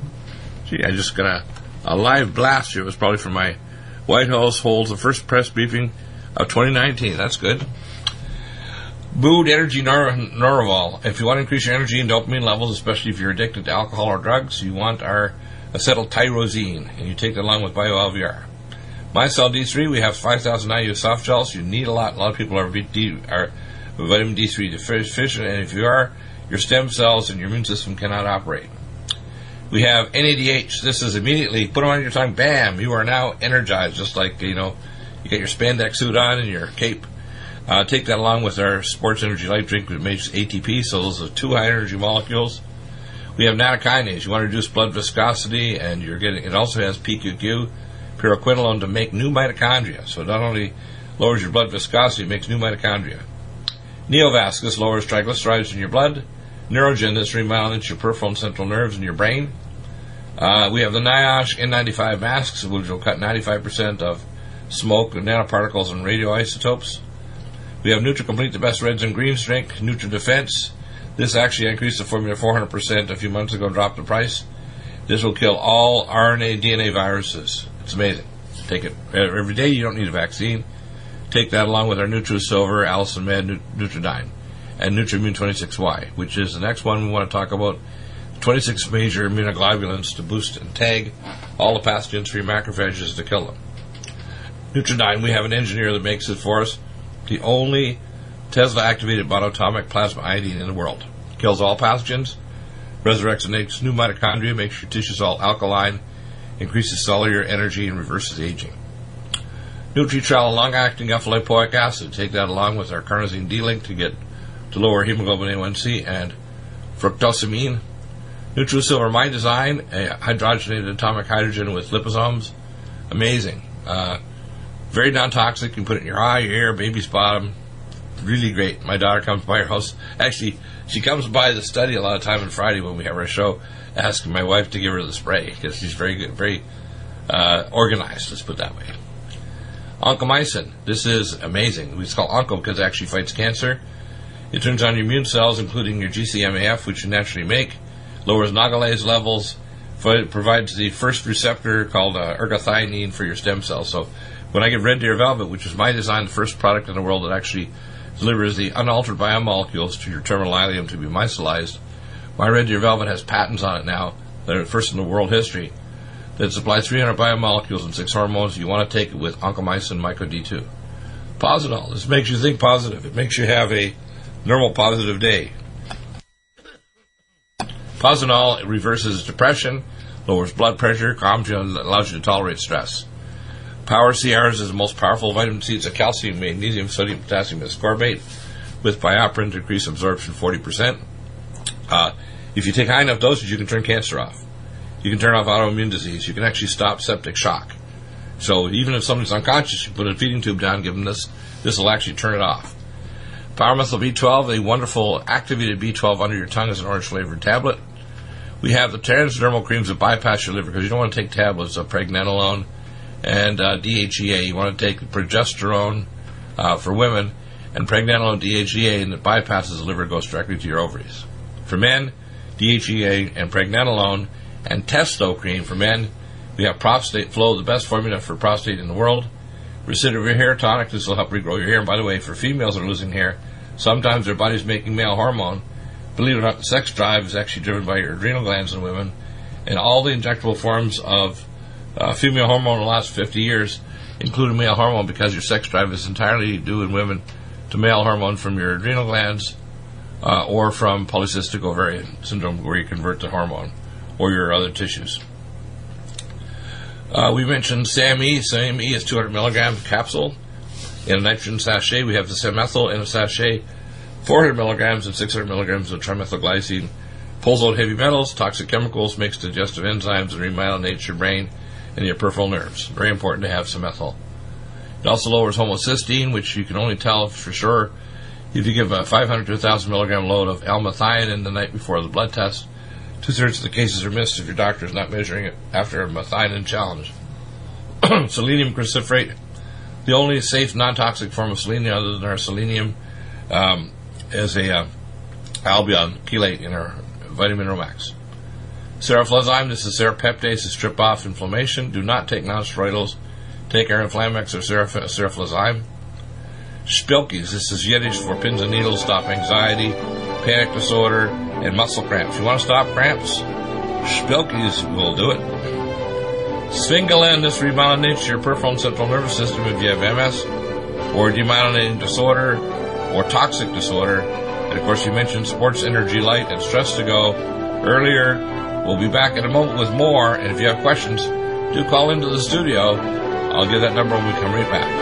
Gee, I just got a, a live blast here. It was probably from my White House holds the first press briefing of twenty nineteen. That's good. Mood Energy Nor- Norval. If you want to increase your energy and dopamine levels, especially if you're addicted to alcohol or drugs, you want our acetyltyrosine, and you take that along with BioL V R. MyCell D three, we have five thousand I U soft gels. You need a lot. A lot of people are, D, are vitamin D three deficient, and if you are, your stem cells and your immune system cannot operate. We have N A D H. This is immediately, put them on your tongue, bam, you are now energized, just like, you know, you get your spandex suit on and your cape. Uh, take that along with our Sports Energy Light Drink, which makes A T P, so those are two high energy molecules. We have nattokinase. You want to reduce blood viscosity, and you're getting. It also has P Q Q, pyroquinolone, to make new mitochondria. So it not only lowers your blood viscosity, it makes new mitochondria. Neovasc, this lowers triglycerides in your blood. Neurogen, this remodels your peripheral and central nerves in your brain. Uh, we have the NIOSH N ninety-five masks, which will cut ninety-five percent of smoke, nanoparticles, and radioisotopes. We have NutriComplete, the best reds and greens drink. NutriDefense. This actually increased the formula four hundred percent a few months ago, dropped the price. This will kill all R N A, D N A viruses. It's amazing. Take it every day. You don't need a vaccine. Take that along with our NutriSilver, Allison Med, Nutridyne, and NutriImmune twenty-six Y, which is the next one we want to talk about. twenty-six major immunoglobulins to boost and tag all the pathogens-free macrophages to kill them. Nutridyne, we have an engineer that makes it for us. The only Tesla-activated monatomic plasma iodine in the world. Kills all pathogens, resurrects and makes new mitochondria, makes your tissues all alkaline, increases cellular energy, and reverses aging. Nutritrel, long-acting alpha-lipoic acid. Take that along with our carnosine D-link to get to lower hemoglobin A one C, and fructosamine. NutriSilver, my design, a hydrogenated atomic hydrogen with liposomes. Amazing. Uh, very non-toxic. You can put it in your eye, your ear, baby's bottom. Really great. My daughter comes by her house. Actually, she comes by the study a lot of time on Friday when we have our show, asking my wife to give her the spray because she's very good, very uh, organized. Let's put it that way. Oncomycin. This is amazing. It's called Onco because it actually fights cancer. It turns on your immune cells, including your G C M A F, which you naturally make. Lowers nagalase levels. It provides the first receptor called uh, ergothioneine for your stem cells. So when I give Red Deer Velvet, which is my design, the first product in the world that actually delivers the unaltered biomolecules to your terminal ileum to be micellized, my Red Deer Velvet has patents on it now that are first in the world history that supply three hundred biomolecules and six hormones. You want to take it with oncomycin myco D two. Posinol. This makes you think positive. It makes you have a normal positive day. Posinol reverses depression, lowers blood pressure, calms you, and allows you to tolerate stress. Power C Rs is the most powerful vitamin C. It's a calcium, magnesium, sodium, potassium ascorbate with bioperin to increase absorption forty percent. Uh, if you take high enough doses, you can turn cancer off. You can turn off autoimmune disease. You can actually stop septic shock. So even if somebody's unconscious, you put a feeding tube down, give them this, this will actually turn it off. Power Methyl B twelve, a wonderful activated B twelve under your tongue as an orange-flavored tablet. We have the transdermal creams that bypass your liver because you don't want to take tablets of pregnenolone and uh, D H E A. You want to take progesterone uh, for women and pregnenolone, D H E A, and it bypasses the liver, goes directly to your ovaries. For men, D H E A and pregnenolone and Testo cream. For men, we have Prostate Flow, the best formula for prostate in the world. Recidivir Hair Tonic, this will help regrow your hair. And by the way, for females that are losing hair, sometimes their body's making male hormone. Believe it or not, the sex drive is actually driven by your adrenal glands in women. And all the injectable forms of uh, female hormone in the last fifty years, including male hormone, because your sex drive is entirely due in women to male hormone from your adrenal glands uh, or from polycystic ovarian syndrome, where you convert to hormone, or your other tissues. Uh, we mentioned SAMe. SAMe is two hundred milligram capsule in a nitrogen sachet. We have the Samethyl in a sachet, four hundred milligrams and six hundred milligrams of trimethylglycine. Pulls out heavy metals, toxic chemicals, makes digestive enzymes, and remyelinates your brain and your peripheral nerves. Very important to have Samethyl. It also lowers homocysteine, which you can only tell for sure if you give a five hundred to one thousand milligram load of L-methionine the night before the blood test. Two-thirds of the cases are missed if your doctor is not measuring it after a methionine challenge. Selenium cruciferate, the only safe non-toxic form of selenium other than our selenium, um, is a uh, albion chelate in our vitamin Romax. Seroflozyme, this is serapeptase to strip off inflammation. Do not take non-steroidals. Take our Inflamex or seroflozyme. Spilkies, this is Yiddish for pins and needles, stop anxiety, panic disorder, and muscle cramps. You want to stop cramps? Spilkies will do it. Sphingolin, this remyelinates your peripheral and central nervous system if you have M S, or demyelinating disorder, or toxic disorder. And of course, you mentioned Sports Energy Light and Stress to Go earlier. We'll be back in a moment with more, and if you have questions, do call into the studio. I'll give that number when we come right back.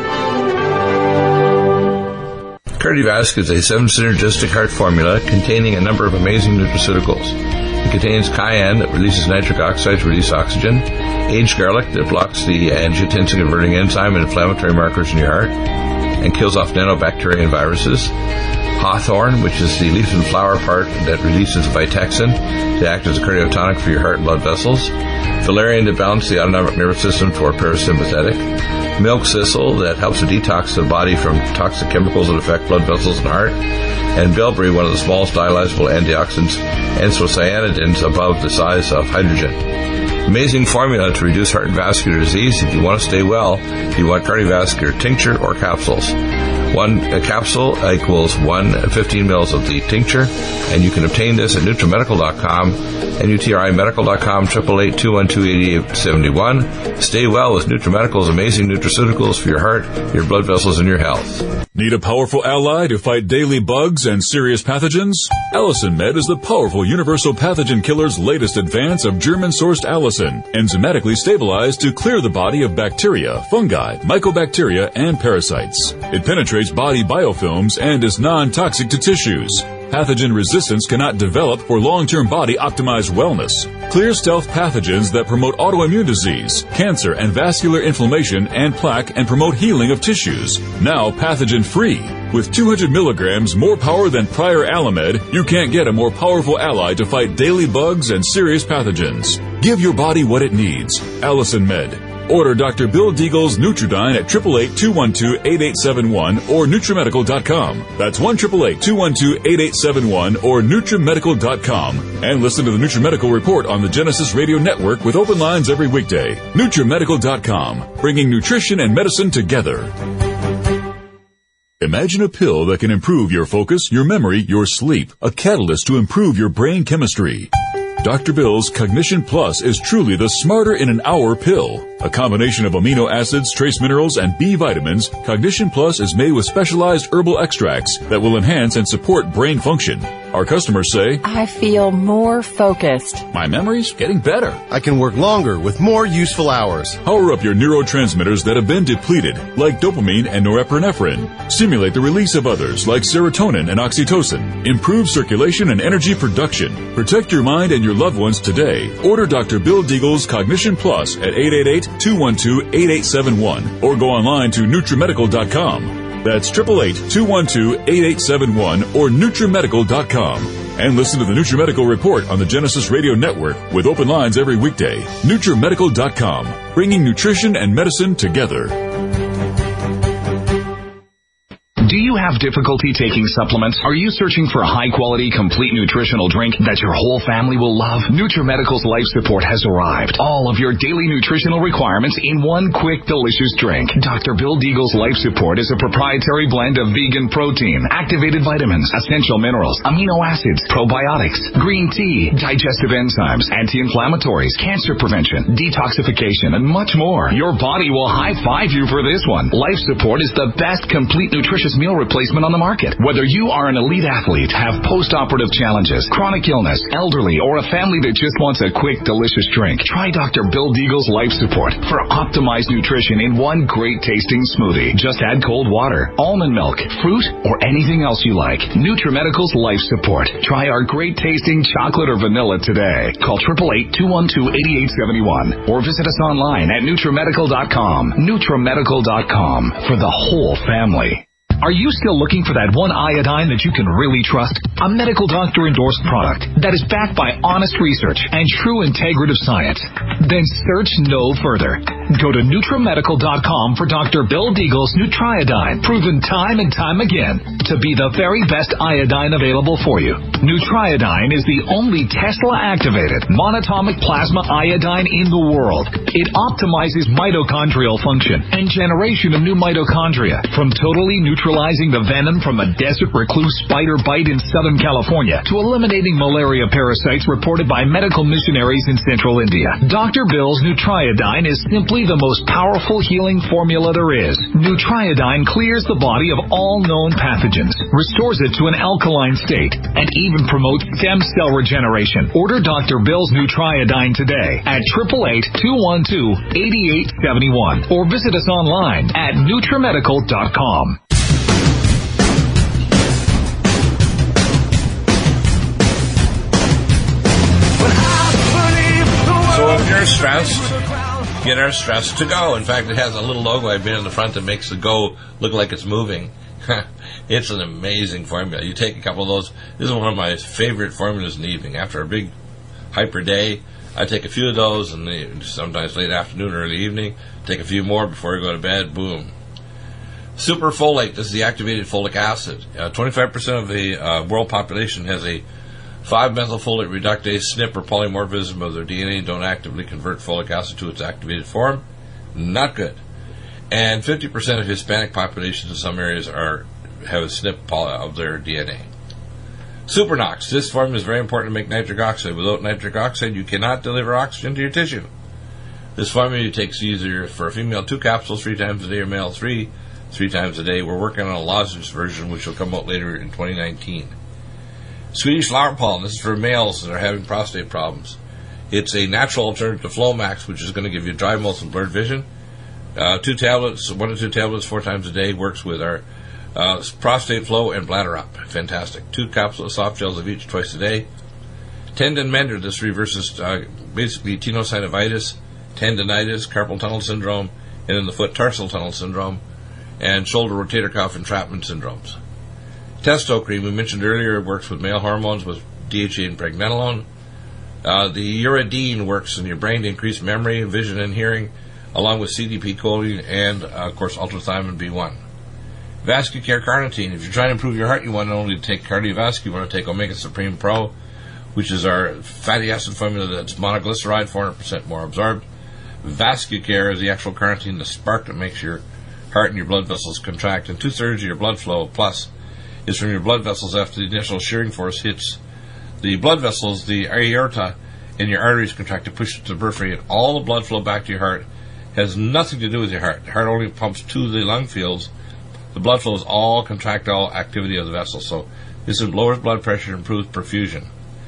Cardiovasc is a seven-synergistic heart formula containing a number of amazing nutraceuticals. It contains cayenne that releases nitric oxide to release oxygen, aged garlic that blocks the angiotensin-converting enzyme and inflammatory markers in your heart, and kills off nanobacteria and viruses. Hawthorn, which is the leaf and flower part that releases Vitexin to act as a cardiotonic for your heart and blood vessels. Valerian to balance the autonomic nervous system for parasympathetic. Milk thistle that helps to detox the body from toxic chemicals that affect blood vessels and heart. And bilberry, one of the smallest dialyzable antioxidants, anthocyanidins above the size of hydrogen. Amazing formula to reduce heart and vascular disease. If you want to stay well, you want cardiovascular tincture or capsules. One a capsule equals one fifteen mils of the tincture, and you can obtain this at Nutrimedical dot com, N U T R I medical dot com, eight eight eight, two one two, eight eight seven one. Stay well with Nutrimedical's amazing nutraceuticals for your heart, your blood vessels, and your health. Need a powerful ally to fight daily bugs and serious pathogens? Allicin Med is the powerful universal pathogen killer's latest advance of German-sourced allicin, enzymatically stabilized to clear the body of bacteria, fungi, mycobacteria, and parasites. It penetrates body biofilms and is non-toxic to tissues. Pathogen resistance cannot develop for long-term body-optimized wellness. Clear stealth pathogens that promote autoimmune disease, cancer and vascular inflammation and plaque, and promote healing of tissues. Now pathogen-free. With two hundred milligrams more power than prior Alamed, you can't get a more powerful ally to fight daily bugs and serious pathogens. Give your body what it needs. Allicin Med. Order Doctor Bill Deagle's Nutridyne at eight eight eight, two one two, eight eight seven one or Nutrimedical dot com. That's one eight eight eight, two one two, eight eight seven one or Nutrimedical dot com. And listen to the Nutrimedical Report on the Genesis Radio Network with open lines every weekday. Nutrimedical dot com, bringing nutrition and medicine together. Imagine a pill that can improve your focus, your memory, your sleep, a catalyst to improve your brain chemistry. Doctor Bill's Cognition Plus is truly the smarter in an hour pill. A combination of amino acids, trace minerals, and B vitamins, Cognition Plus is made with specialized herbal extracts that will enhance and support brain function. Our customers say, I feel more focused. My memory's getting better. I can work longer with more useful hours. Power up your neurotransmitters that have been depleted, like dopamine and norepinephrine. Stimulate the release of others, like serotonin and oxytocin. Improve circulation and energy production. Protect your mind and your loved ones today. Order Doctor Bill Deagle's Cognition Plus at eight eight eight, two one two, eight eight seven one or go online to Nutrimedical dot com. That's eight eight eight, two one two, eight eight seven one or Nutrimedical dot com. And listen to the Nutrimedical Report on the Genesis Radio Network with open lines every weekday. Nutrimedical dot com, bringing nutrition and medicine together. Do you have difficulty taking supplements? Are you searching for a high-quality, complete nutritional drink that your whole family will love? Nutrimedical's Life Support has arrived. All of your daily nutritional requirements in one quick, delicious drink. Doctor Bill Deagle's Life Support is a proprietary blend of vegan protein, activated vitamins, essential minerals, amino acids, probiotics, green tea, digestive enzymes, anti-inflammatories, cancer prevention, detoxification, and much more. Your body will high-five you for this one. Life Support is the best complete nutritious meal replacement on the market. Whether you are an elite athlete, have post-operative challenges, chronic illness, elderly, or a family that just wants a quick, delicious drink, try Doctor Bill Deagle's Life Support for optimized nutrition in one great-tasting smoothie. Just add cold water, almond milk, fruit, or anything else you like. Nutrimedical's Life Support. Try our great-tasting chocolate or vanilla today. Call eight eight eight, two one two, eight eight seven one or visit us online at Nutrimedical dot com. Nutrimedical dot com for the whole family. Are you still looking for that one iodine that you can really trust? A medical doctor-endorsed product that is backed by honest research and true integrative science? Then search no further. Go to NutriMedical dot com for Doctor Bill Deagle's Nutriodine, proven time and time again to be the very best iodine available for you. Nutriodine is the only Tesla-activated monatomic plasma iodine in the world. It optimizes mitochondrial function and generation of new mitochondria, from totally neutralizing the venom from a desert recluse spider bite in Southern California to eliminating malaria parasites reported by medical missionaries in central India. Doctor Bill's Nutriodine is simply the most powerful healing formula there is. Nutriodine clears the body of all known pathogens, restores it to an alkaline state, and even promotes stem cell regeneration. Order Doctor Bill's Nutriodine today at eight eight eight, two one two, eight eight seven one or visit us online at NutriMedical dot com. So if you're stressed, get our Stress to Go. In fact, it has a little logo I've been in the front that makes the Go look like it's moving. It's an amazing formula. You take a couple of those. This is one of my favorite formulas in the evening. After a big hyper day, I take a few of those, and sometimes late afternoon, early evening, take a few more before I go to bed. Boom. Super folate. This is the activated folic acid. Uh, twenty-five percent of the uh, world population has a five methylfolate reductase S N P or polymorphism of their D N A and don't actively convert folic acid to its activated form. Not good. And fifty percent of Hispanic populations in some areas are have a S N P of their D N A. Supernox. This formula is very important to make nitric oxide. Without nitric oxide, you cannot deliver oxygen to your tissue. This formula takes either for a female two capsules three times a day or male three three times a day. We're working on a lozenge version, which will come out later in twenty nineteen. Swedish flower pollen. This is for males that are having prostate problems. It's a natural alternative to Flomax, which is going to give you dry mouth and blurred vision. Uh, two tablets, one to two tablets, four times a day works with our uh, prostate flow and bladder up. Fantastic. Two capsules, soft gels of each twice a day. Tendon Mender. This reverses uh, basically tenosynovitis, tendinitis, carpal tunnel syndrome, and in the foot tarsal tunnel syndrome, and shoulder rotator cuff entrapment syndromes. Testo Cream, we mentioned earlier, works with male hormones with D H E and pregnenolone. Uh, the uridine works in your brain to increase memory, vision, and hearing, along with C D P choline and, uh, of course, ultrathymine B one. Vascucare Carnitine. If you're trying to improve your heart, you want not only to take cardiovascular, you want to take Omega Supreme Pro, which is our fatty acid formula that's monoglyceride, four hundred percent more absorbed. Vascucare is the actual carnitine, the spark that makes your heart and your blood vessels contract, and two-thirds of your blood flow plus is from your blood vessels after the initial shearing force hits the blood vessels, the aorta, and your arteries contract to push it to the periphery, and all the blood flow back to your heart has nothing to do with your heart. The heart only pumps to the lung fields. The blood flow is all contractile activity of the vessel, so this lowers blood pressure and improves perfusion.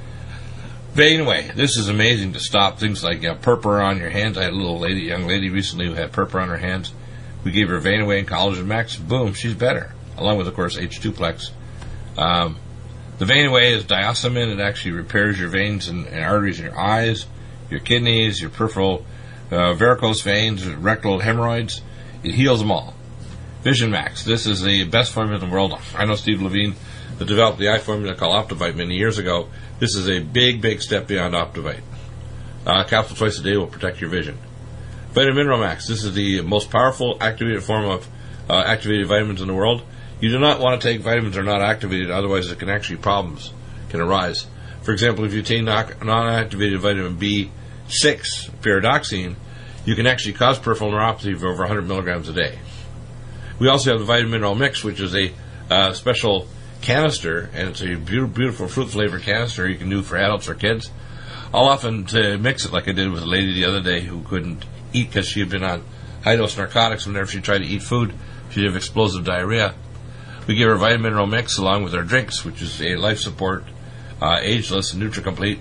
Vein-Away. This is amazing to stop things like uh, purpura on your hands. I had a little lady, young lady recently who had purpura on her hands. We gave her Vein-Away and Collagen Max. Boom, she's better. Along with, of course, H two plex. Um, the Vein-Away is diosmin. It actually repairs your veins and, and arteries in your eyes, your kidneys, your peripheral uh, varicose veins, rectal hemorrhoids. It heals them all. Vision Max. This is the best formula in the world. I know Steve Levine that developed the eye formula called Optivite many years ago. This is a big, big step beyond Optivite. Uh, capsule twice a day will protect your vision. Vitamin Mineral Max. This is the most powerful activated form of uh, activated vitamins in the world. You do not want to take vitamins that are not activated, otherwise it can actually problems can arise. For example, if you take non-activated vitamin B six, pyridoxine, you can actually cause peripheral neuropathy for over one hundred milligrams a day. We also have the Vitamin Mineral Mix, which is a uh, special canister, and it's a beautiful, beautiful fruit-flavored canister you can do for adults or kids. I'll often to mix it like I did with a lady the other day who couldn't eat because she had been on high-dose narcotics. Whenever she tried to eat food, she'd have explosive diarrhea. We give her Vitamin Mineral Mix along with our drinks, which is a life support, uh, ageless, and Nutri-Complete.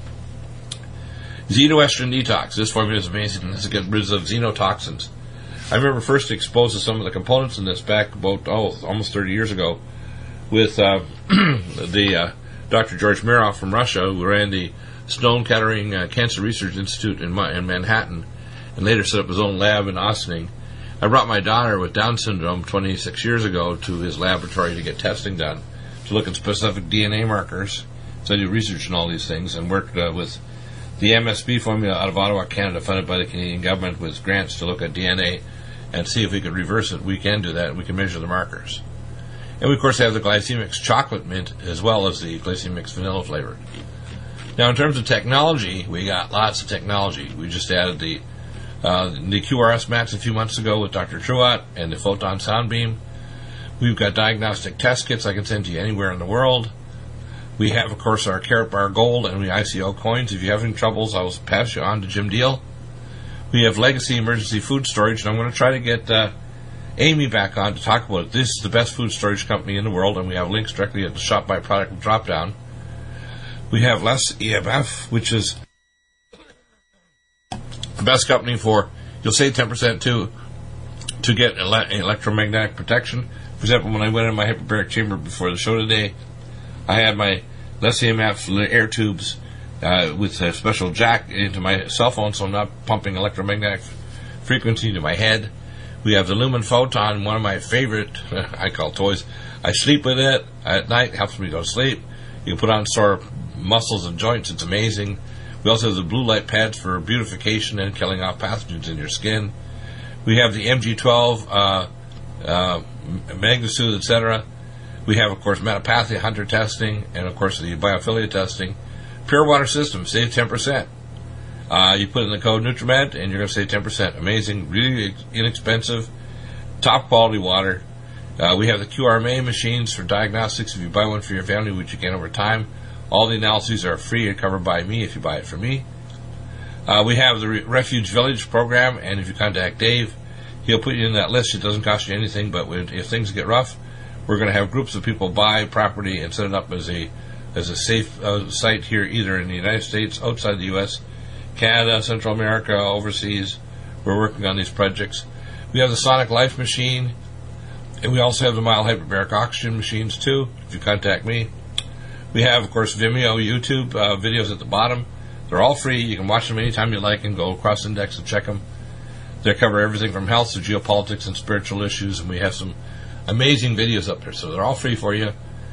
Xenoestrogen Detox. This formula is amazing. This gets rid of xenotoxins. I remember first exposed to some of the components in this back about, oh, almost thirty years ago with uh, the uh, Doctor George Miroff from Russia, who ran the Sloan Kettering uh, Cancer Research Institute in, in Manhattan, and later set up his own lab in Ossining. I brought my daughter with Down syndrome twenty-six years ago to his laboratory to get testing done, to look at specific D N A markers. So I do research on all these things and worked uh, with the M S B formula out of Ottawa, Canada, funded by the Canadian government with grants to look at D N A and see if we could reverse it. We can do that. We can measure the markers. And we, of course, have the Glycemix chocolate mint as well as the Glycemix vanilla flavored. Now, in terms of technology, we got lots of technology. We just added the uh, the Q R S Max a few months ago with Doctor Truott and the Photon Sound Beam. We've got diagnostic test kits I can send to you anywhere in the world. We have, of course, our Carrot Bar Gold and the I C O coins. If you have any troubles, I will pass you on to Jim Deal. We have Legacy Emergency Food Storage, and I'm going to try to get uh, Amy back on to talk about it. This is the best food storage company in the world, and we have links directly at the Shop by Product drop-down. We have Less E M F, which is the best company for, you'll save ten percent too, to get ele- electromagnetic protection. For example, when I went in my hyperbaric chamber before the show today, I had my Less E M F air tubes uh, with a special jack into my cell phone, so I'm not pumping electromagnetic frequency into my head. We have the Lumen Photon, one of my favorite, I call toys. I sleep with it at night, helps me go to sleep. You can put on sore muscles and joints, it's amazing. We also have the blue light pads for beautification and killing off pathogens in your skin. We have the M G twelve, uh, uh, Magnitude, et cetera. We have, of course, Metapathia Hunter testing, and, of course, the biophilia testing. Pure Water System, save ten percent. Uh, you put in the code NutriMed, and you're going to save ten percent. Amazing, really inexpensive, top-quality water. Uh, we have the Q R M A machines for diagnostics if you buy one for your family, which you can over time. All the analyses are free and covered by me if you buy it from me. Uh, we have the Re- Refuge Village program, and if you contact Dave, he'll put you in that list. It doesn't cost you anything, but when, if things get rough, we're going to have groups of people buy property and set it up as a as a safe uh, site here, either in the United States, outside the U S, Canada, Central America, overseas. We're working on these projects. We have the Sonic Life machine, and we also have the mild hyperbaric oxygen machines too, if you contact me. We have, of course, Vimeo, YouTube uh, videos at the bottom. They're all free. You can watch them anytime you like and go cross-index and check them. They cover everything from health to geopolitics and spiritual issues, and we have some amazing videos up there, so they're all free for you.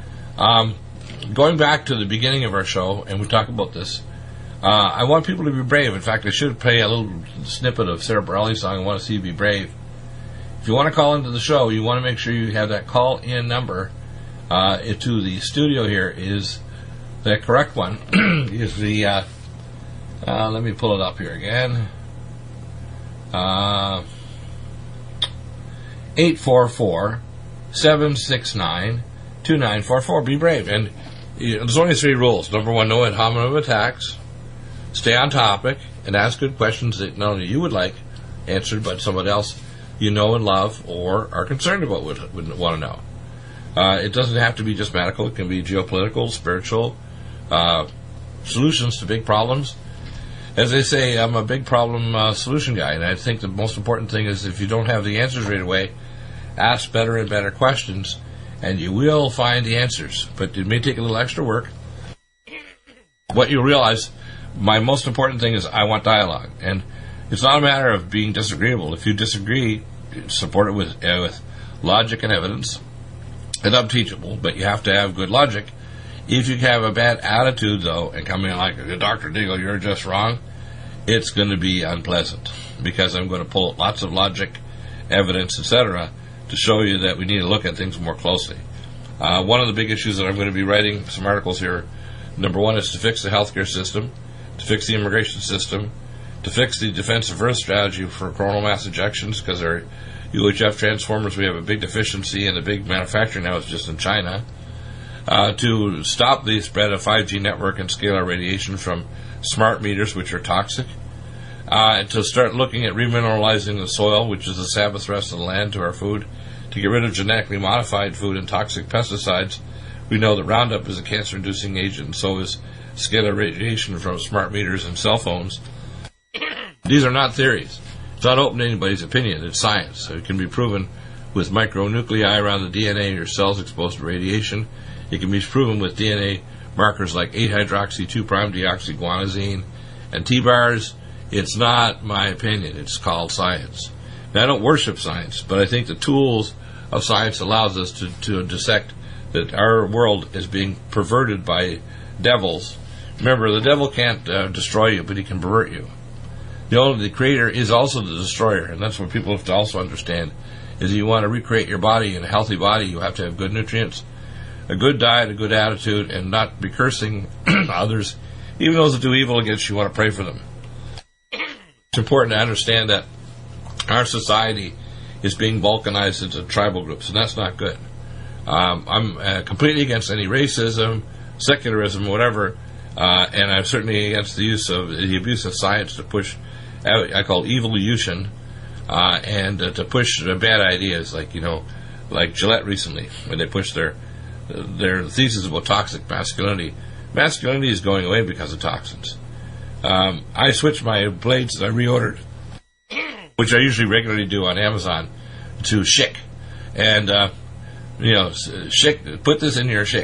Um, going back to the beginning of our show, and we talk about this, uh, I want people to be brave. In fact, I should play a little snippet of Sarah Bareilles' song, I Want to See You Be Brave. If you want to call into the show, you want to make sure you have that call-in number uh, to the studio here is the correct one. is the, uh, uh, let me pull it up here again. Uh, eight four four, seven six nine, two nine four four. Be brave. And you know, there's only three rules. Number one, no ad hominem attacks. Stay on topic and ask good questions that not only you would like answered, but someone else you know and love or are concerned about would, would want to know. Uh, it doesn't have to be just medical. It can be geopolitical, spiritual, uh, solutions to big problems. As they say, I'm a big problem uh, solution guy, and I think the most important thing is if you don't have the answers right away, ask better and better questions, and you will find the answers. But it may take a little extra work. What you realize, my most important thing is I want dialogue, and it's not a matter of being disagreeable. If you disagree, support it with uh, with logic and evidence. It's unteachable, but you have to have good logic. If you have a bad attitude, though, and come in like, Doctor Deagle, you're just wrong, it's going to be unpleasant, because I'm going to pull lots of logic, evidence, et cetera, to show you that we need to look at things more closely. Uh, one of the big issues that I'm going to be writing some articles here, number one, is to fix the healthcare system, to fix the immigration system, to fix the defensive Earth strategy for coronal mass ejections, because our U H F transformers, we have a big deficiency, and the big manufacturing now is just in China. Uh, to stop the spread of five G network and scalar radiation from smart meters, which are toxic. Uh, to start looking at remineralizing the soil, which is the Sabbath rest of the land, to our food. To get rid of genetically modified food and toxic pesticides. We know that Roundup is a cancer-inducing agent, and so is scalar radiation from smart meters and cell phones. These are not theories. It's not open to anybody's opinion. It's science. So it can be proven with micronuclei around the D N A of your cells exposed to radiation. It can be proven with D N A markers like eight hydroxy two prime deoxyguanosine and T-bars. It's not my opinion. It's called science. Now, I don't worship science, but I think the tools of science allows us to, to dissect that our world is being perverted by devils. Remember, the devil can't uh, destroy you, but he can pervert you. The only the creator is also the destroyer, and that's what people have to also understand, is you want to recreate your body in a healthy body, you have to have good nutrients, a good diet, a good attitude, and not be cursing others. Even those that do evil against you, you want to pray for them. It's important to understand that our society is being balkanized into tribal groups, and that's not good. Um, I'm uh, completely against any racism, secularism, whatever, uh, and I'm certainly against the use of the abuse of science to push, I call evolution, uh, and uh, to push uh, bad ideas, like, you know, like Gillette recently, when they pushed their their thesis about toxic masculinity. Masculinity is going away because of toxins. Um, I switched my blades that I reordered, which I usually regularly do on Amazon, to Schick. And, uh, you know, Schick, put this in your Schick.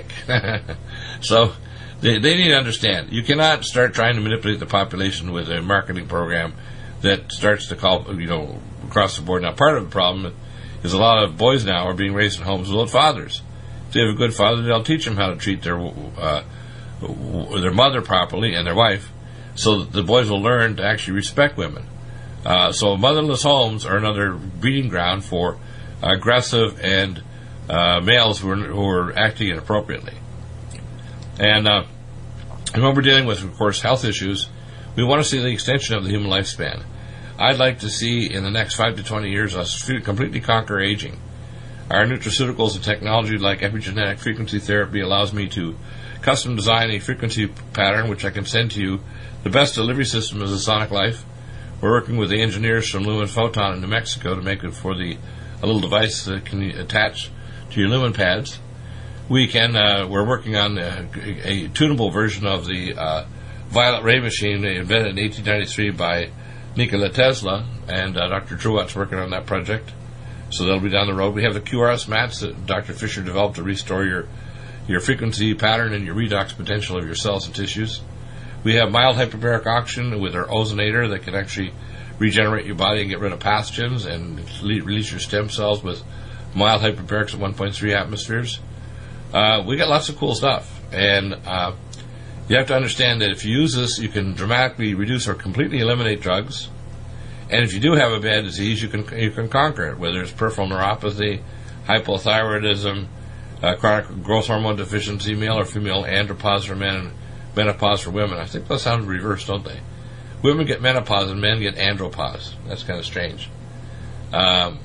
So they, they need to understand. You cannot start trying to manipulate the population with a marketing program that starts to call, you know, across the board. Now, part of the problem is a lot of boys now are being raised in homes without fathers. If they have a good father, they'll teach them how to treat their uh, their mother properly and their wife, so that the boys will learn to actually respect women. Uh, so motherless homes are another breeding ground for aggressive and uh, males who are, who are acting inappropriately. And uh, when we're dealing with, of course, health issues, we want to see the extension of the human lifespan. I'd like to see in the next five to twenty years us completely conquer aging. Our nutraceuticals and technology like epigenetic frequency therapy allows me to custom design a frequency pattern which I can send to you. The best delivery system is a Sonic Life. We're working with the engineers from Lumen Photon in New Mexico to make it for the a little device that can attach to your Lumen pads. We can. Uh, we're working on a, a tunable version of the uh, violet ray machine invented in eighteen ninety-three by Nikola Tesla, and uh, Doctor Truott's working on that project. So that'll be down the road. We have the Q R S mats that Doctor Fisher developed to restore your your frequency pattern and your redox potential of your cells and tissues. We have mild hyperbaric oxygen with our ozonator that can actually regenerate your body and get rid of pathogens and release your stem cells with mild hyperbarics at one point three atmospheres. Uh, we got lots of cool stuff. And uh, you have to understand that if you use this, you can dramatically reduce or completely eliminate drugs. And if you do have a bad disease, you can you can conquer it, whether it's peripheral neuropathy, hypothyroidism, uh, chronic growth hormone deficiency, male or female andropause for men, and menopause for women. I think those sound reversed, don't they? Women get menopause and men get andropause. That's kind of strange. Um,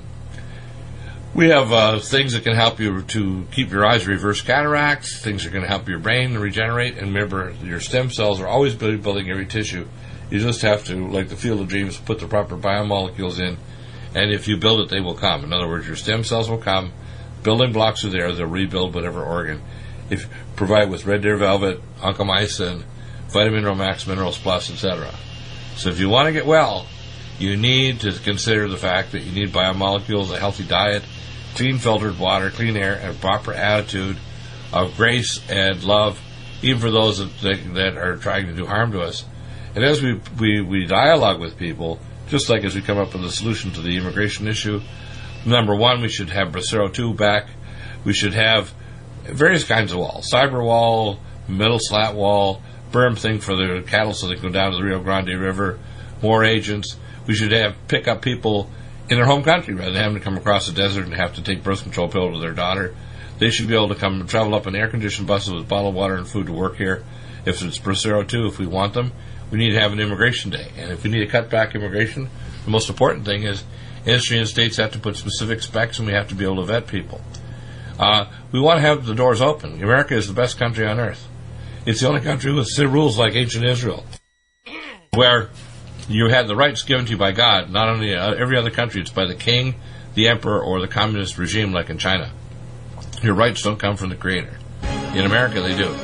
we have uh, things that can help you to keep your eyes, reverse cataracts, things that are going to help your brain regenerate. And remember, your stem cells are always building every tissue. You just have to, like the Field of Dreams, put the proper biomolecules in, and if you build it, they will come. In other words, your stem cells will come, building blocks are there, they'll rebuild whatever organ. If provide with Red Deer Velvet, Oncomycin, Vitamin Romax, Minerals Plus, et cetera. So if you want to get well, you need to consider the fact that you need biomolecules, a healthy diet, clean filtered water, clean air, and a proper attitude of grace and love, even for those that, that are trying to do harm to us. And as we, we, we dialogue with people, just like as we come up with a solution to the immigration issue, number one, we should have Bracero two back. We should have various kinds of walls. Cyber wall, metal slat wall, berm thing for the cattle so they can go down to the Rio Grande River, more agents. We should have pick up people in their home country rather than having to come across the desert and have to take birth control pill to their daughter. They should be able to come and travel up in air-conditioned buses with bottled water and food to work here. If it's Bracero two, if we want them, we need to have an immigration day. And if we need to cut back immigration, the most important thing is industry and states have to put specific specs, and we have to be able to vet people. Uh, we want to have the doors open. America is the best country on earth. It's the only country with rules like ancient Israel, where you had the rights given to you by God. Not only uh, every other country, it's by the king, the emperor, or the communist regime like in China. Your rights don't come from the Creator. In America, they do.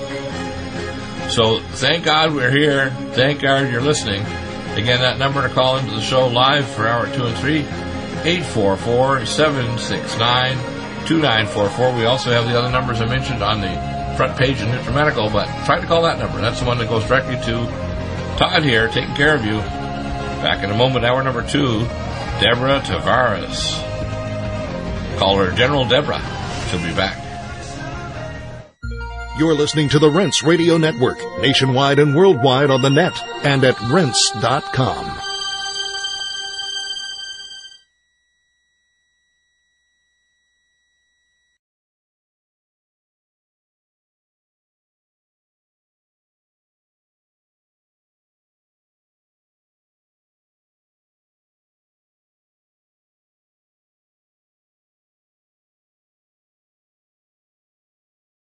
So thank God we're here. Thank God you're listening. Again, that number to call into the show live for hour two and three, eight four four, seven six nine, two nine four four. We also have the other numbers I mentioned on the front page of NutriMedical, but try to call that number. That's the one that goes directly to Todd here, taking care of you. Back in a moment, hour number two. Deborah Tavares. Call her General Deborah. She'll be back. You're listening to the Rense Radio Network, nationwide and worldwide on the net and at rense dot com.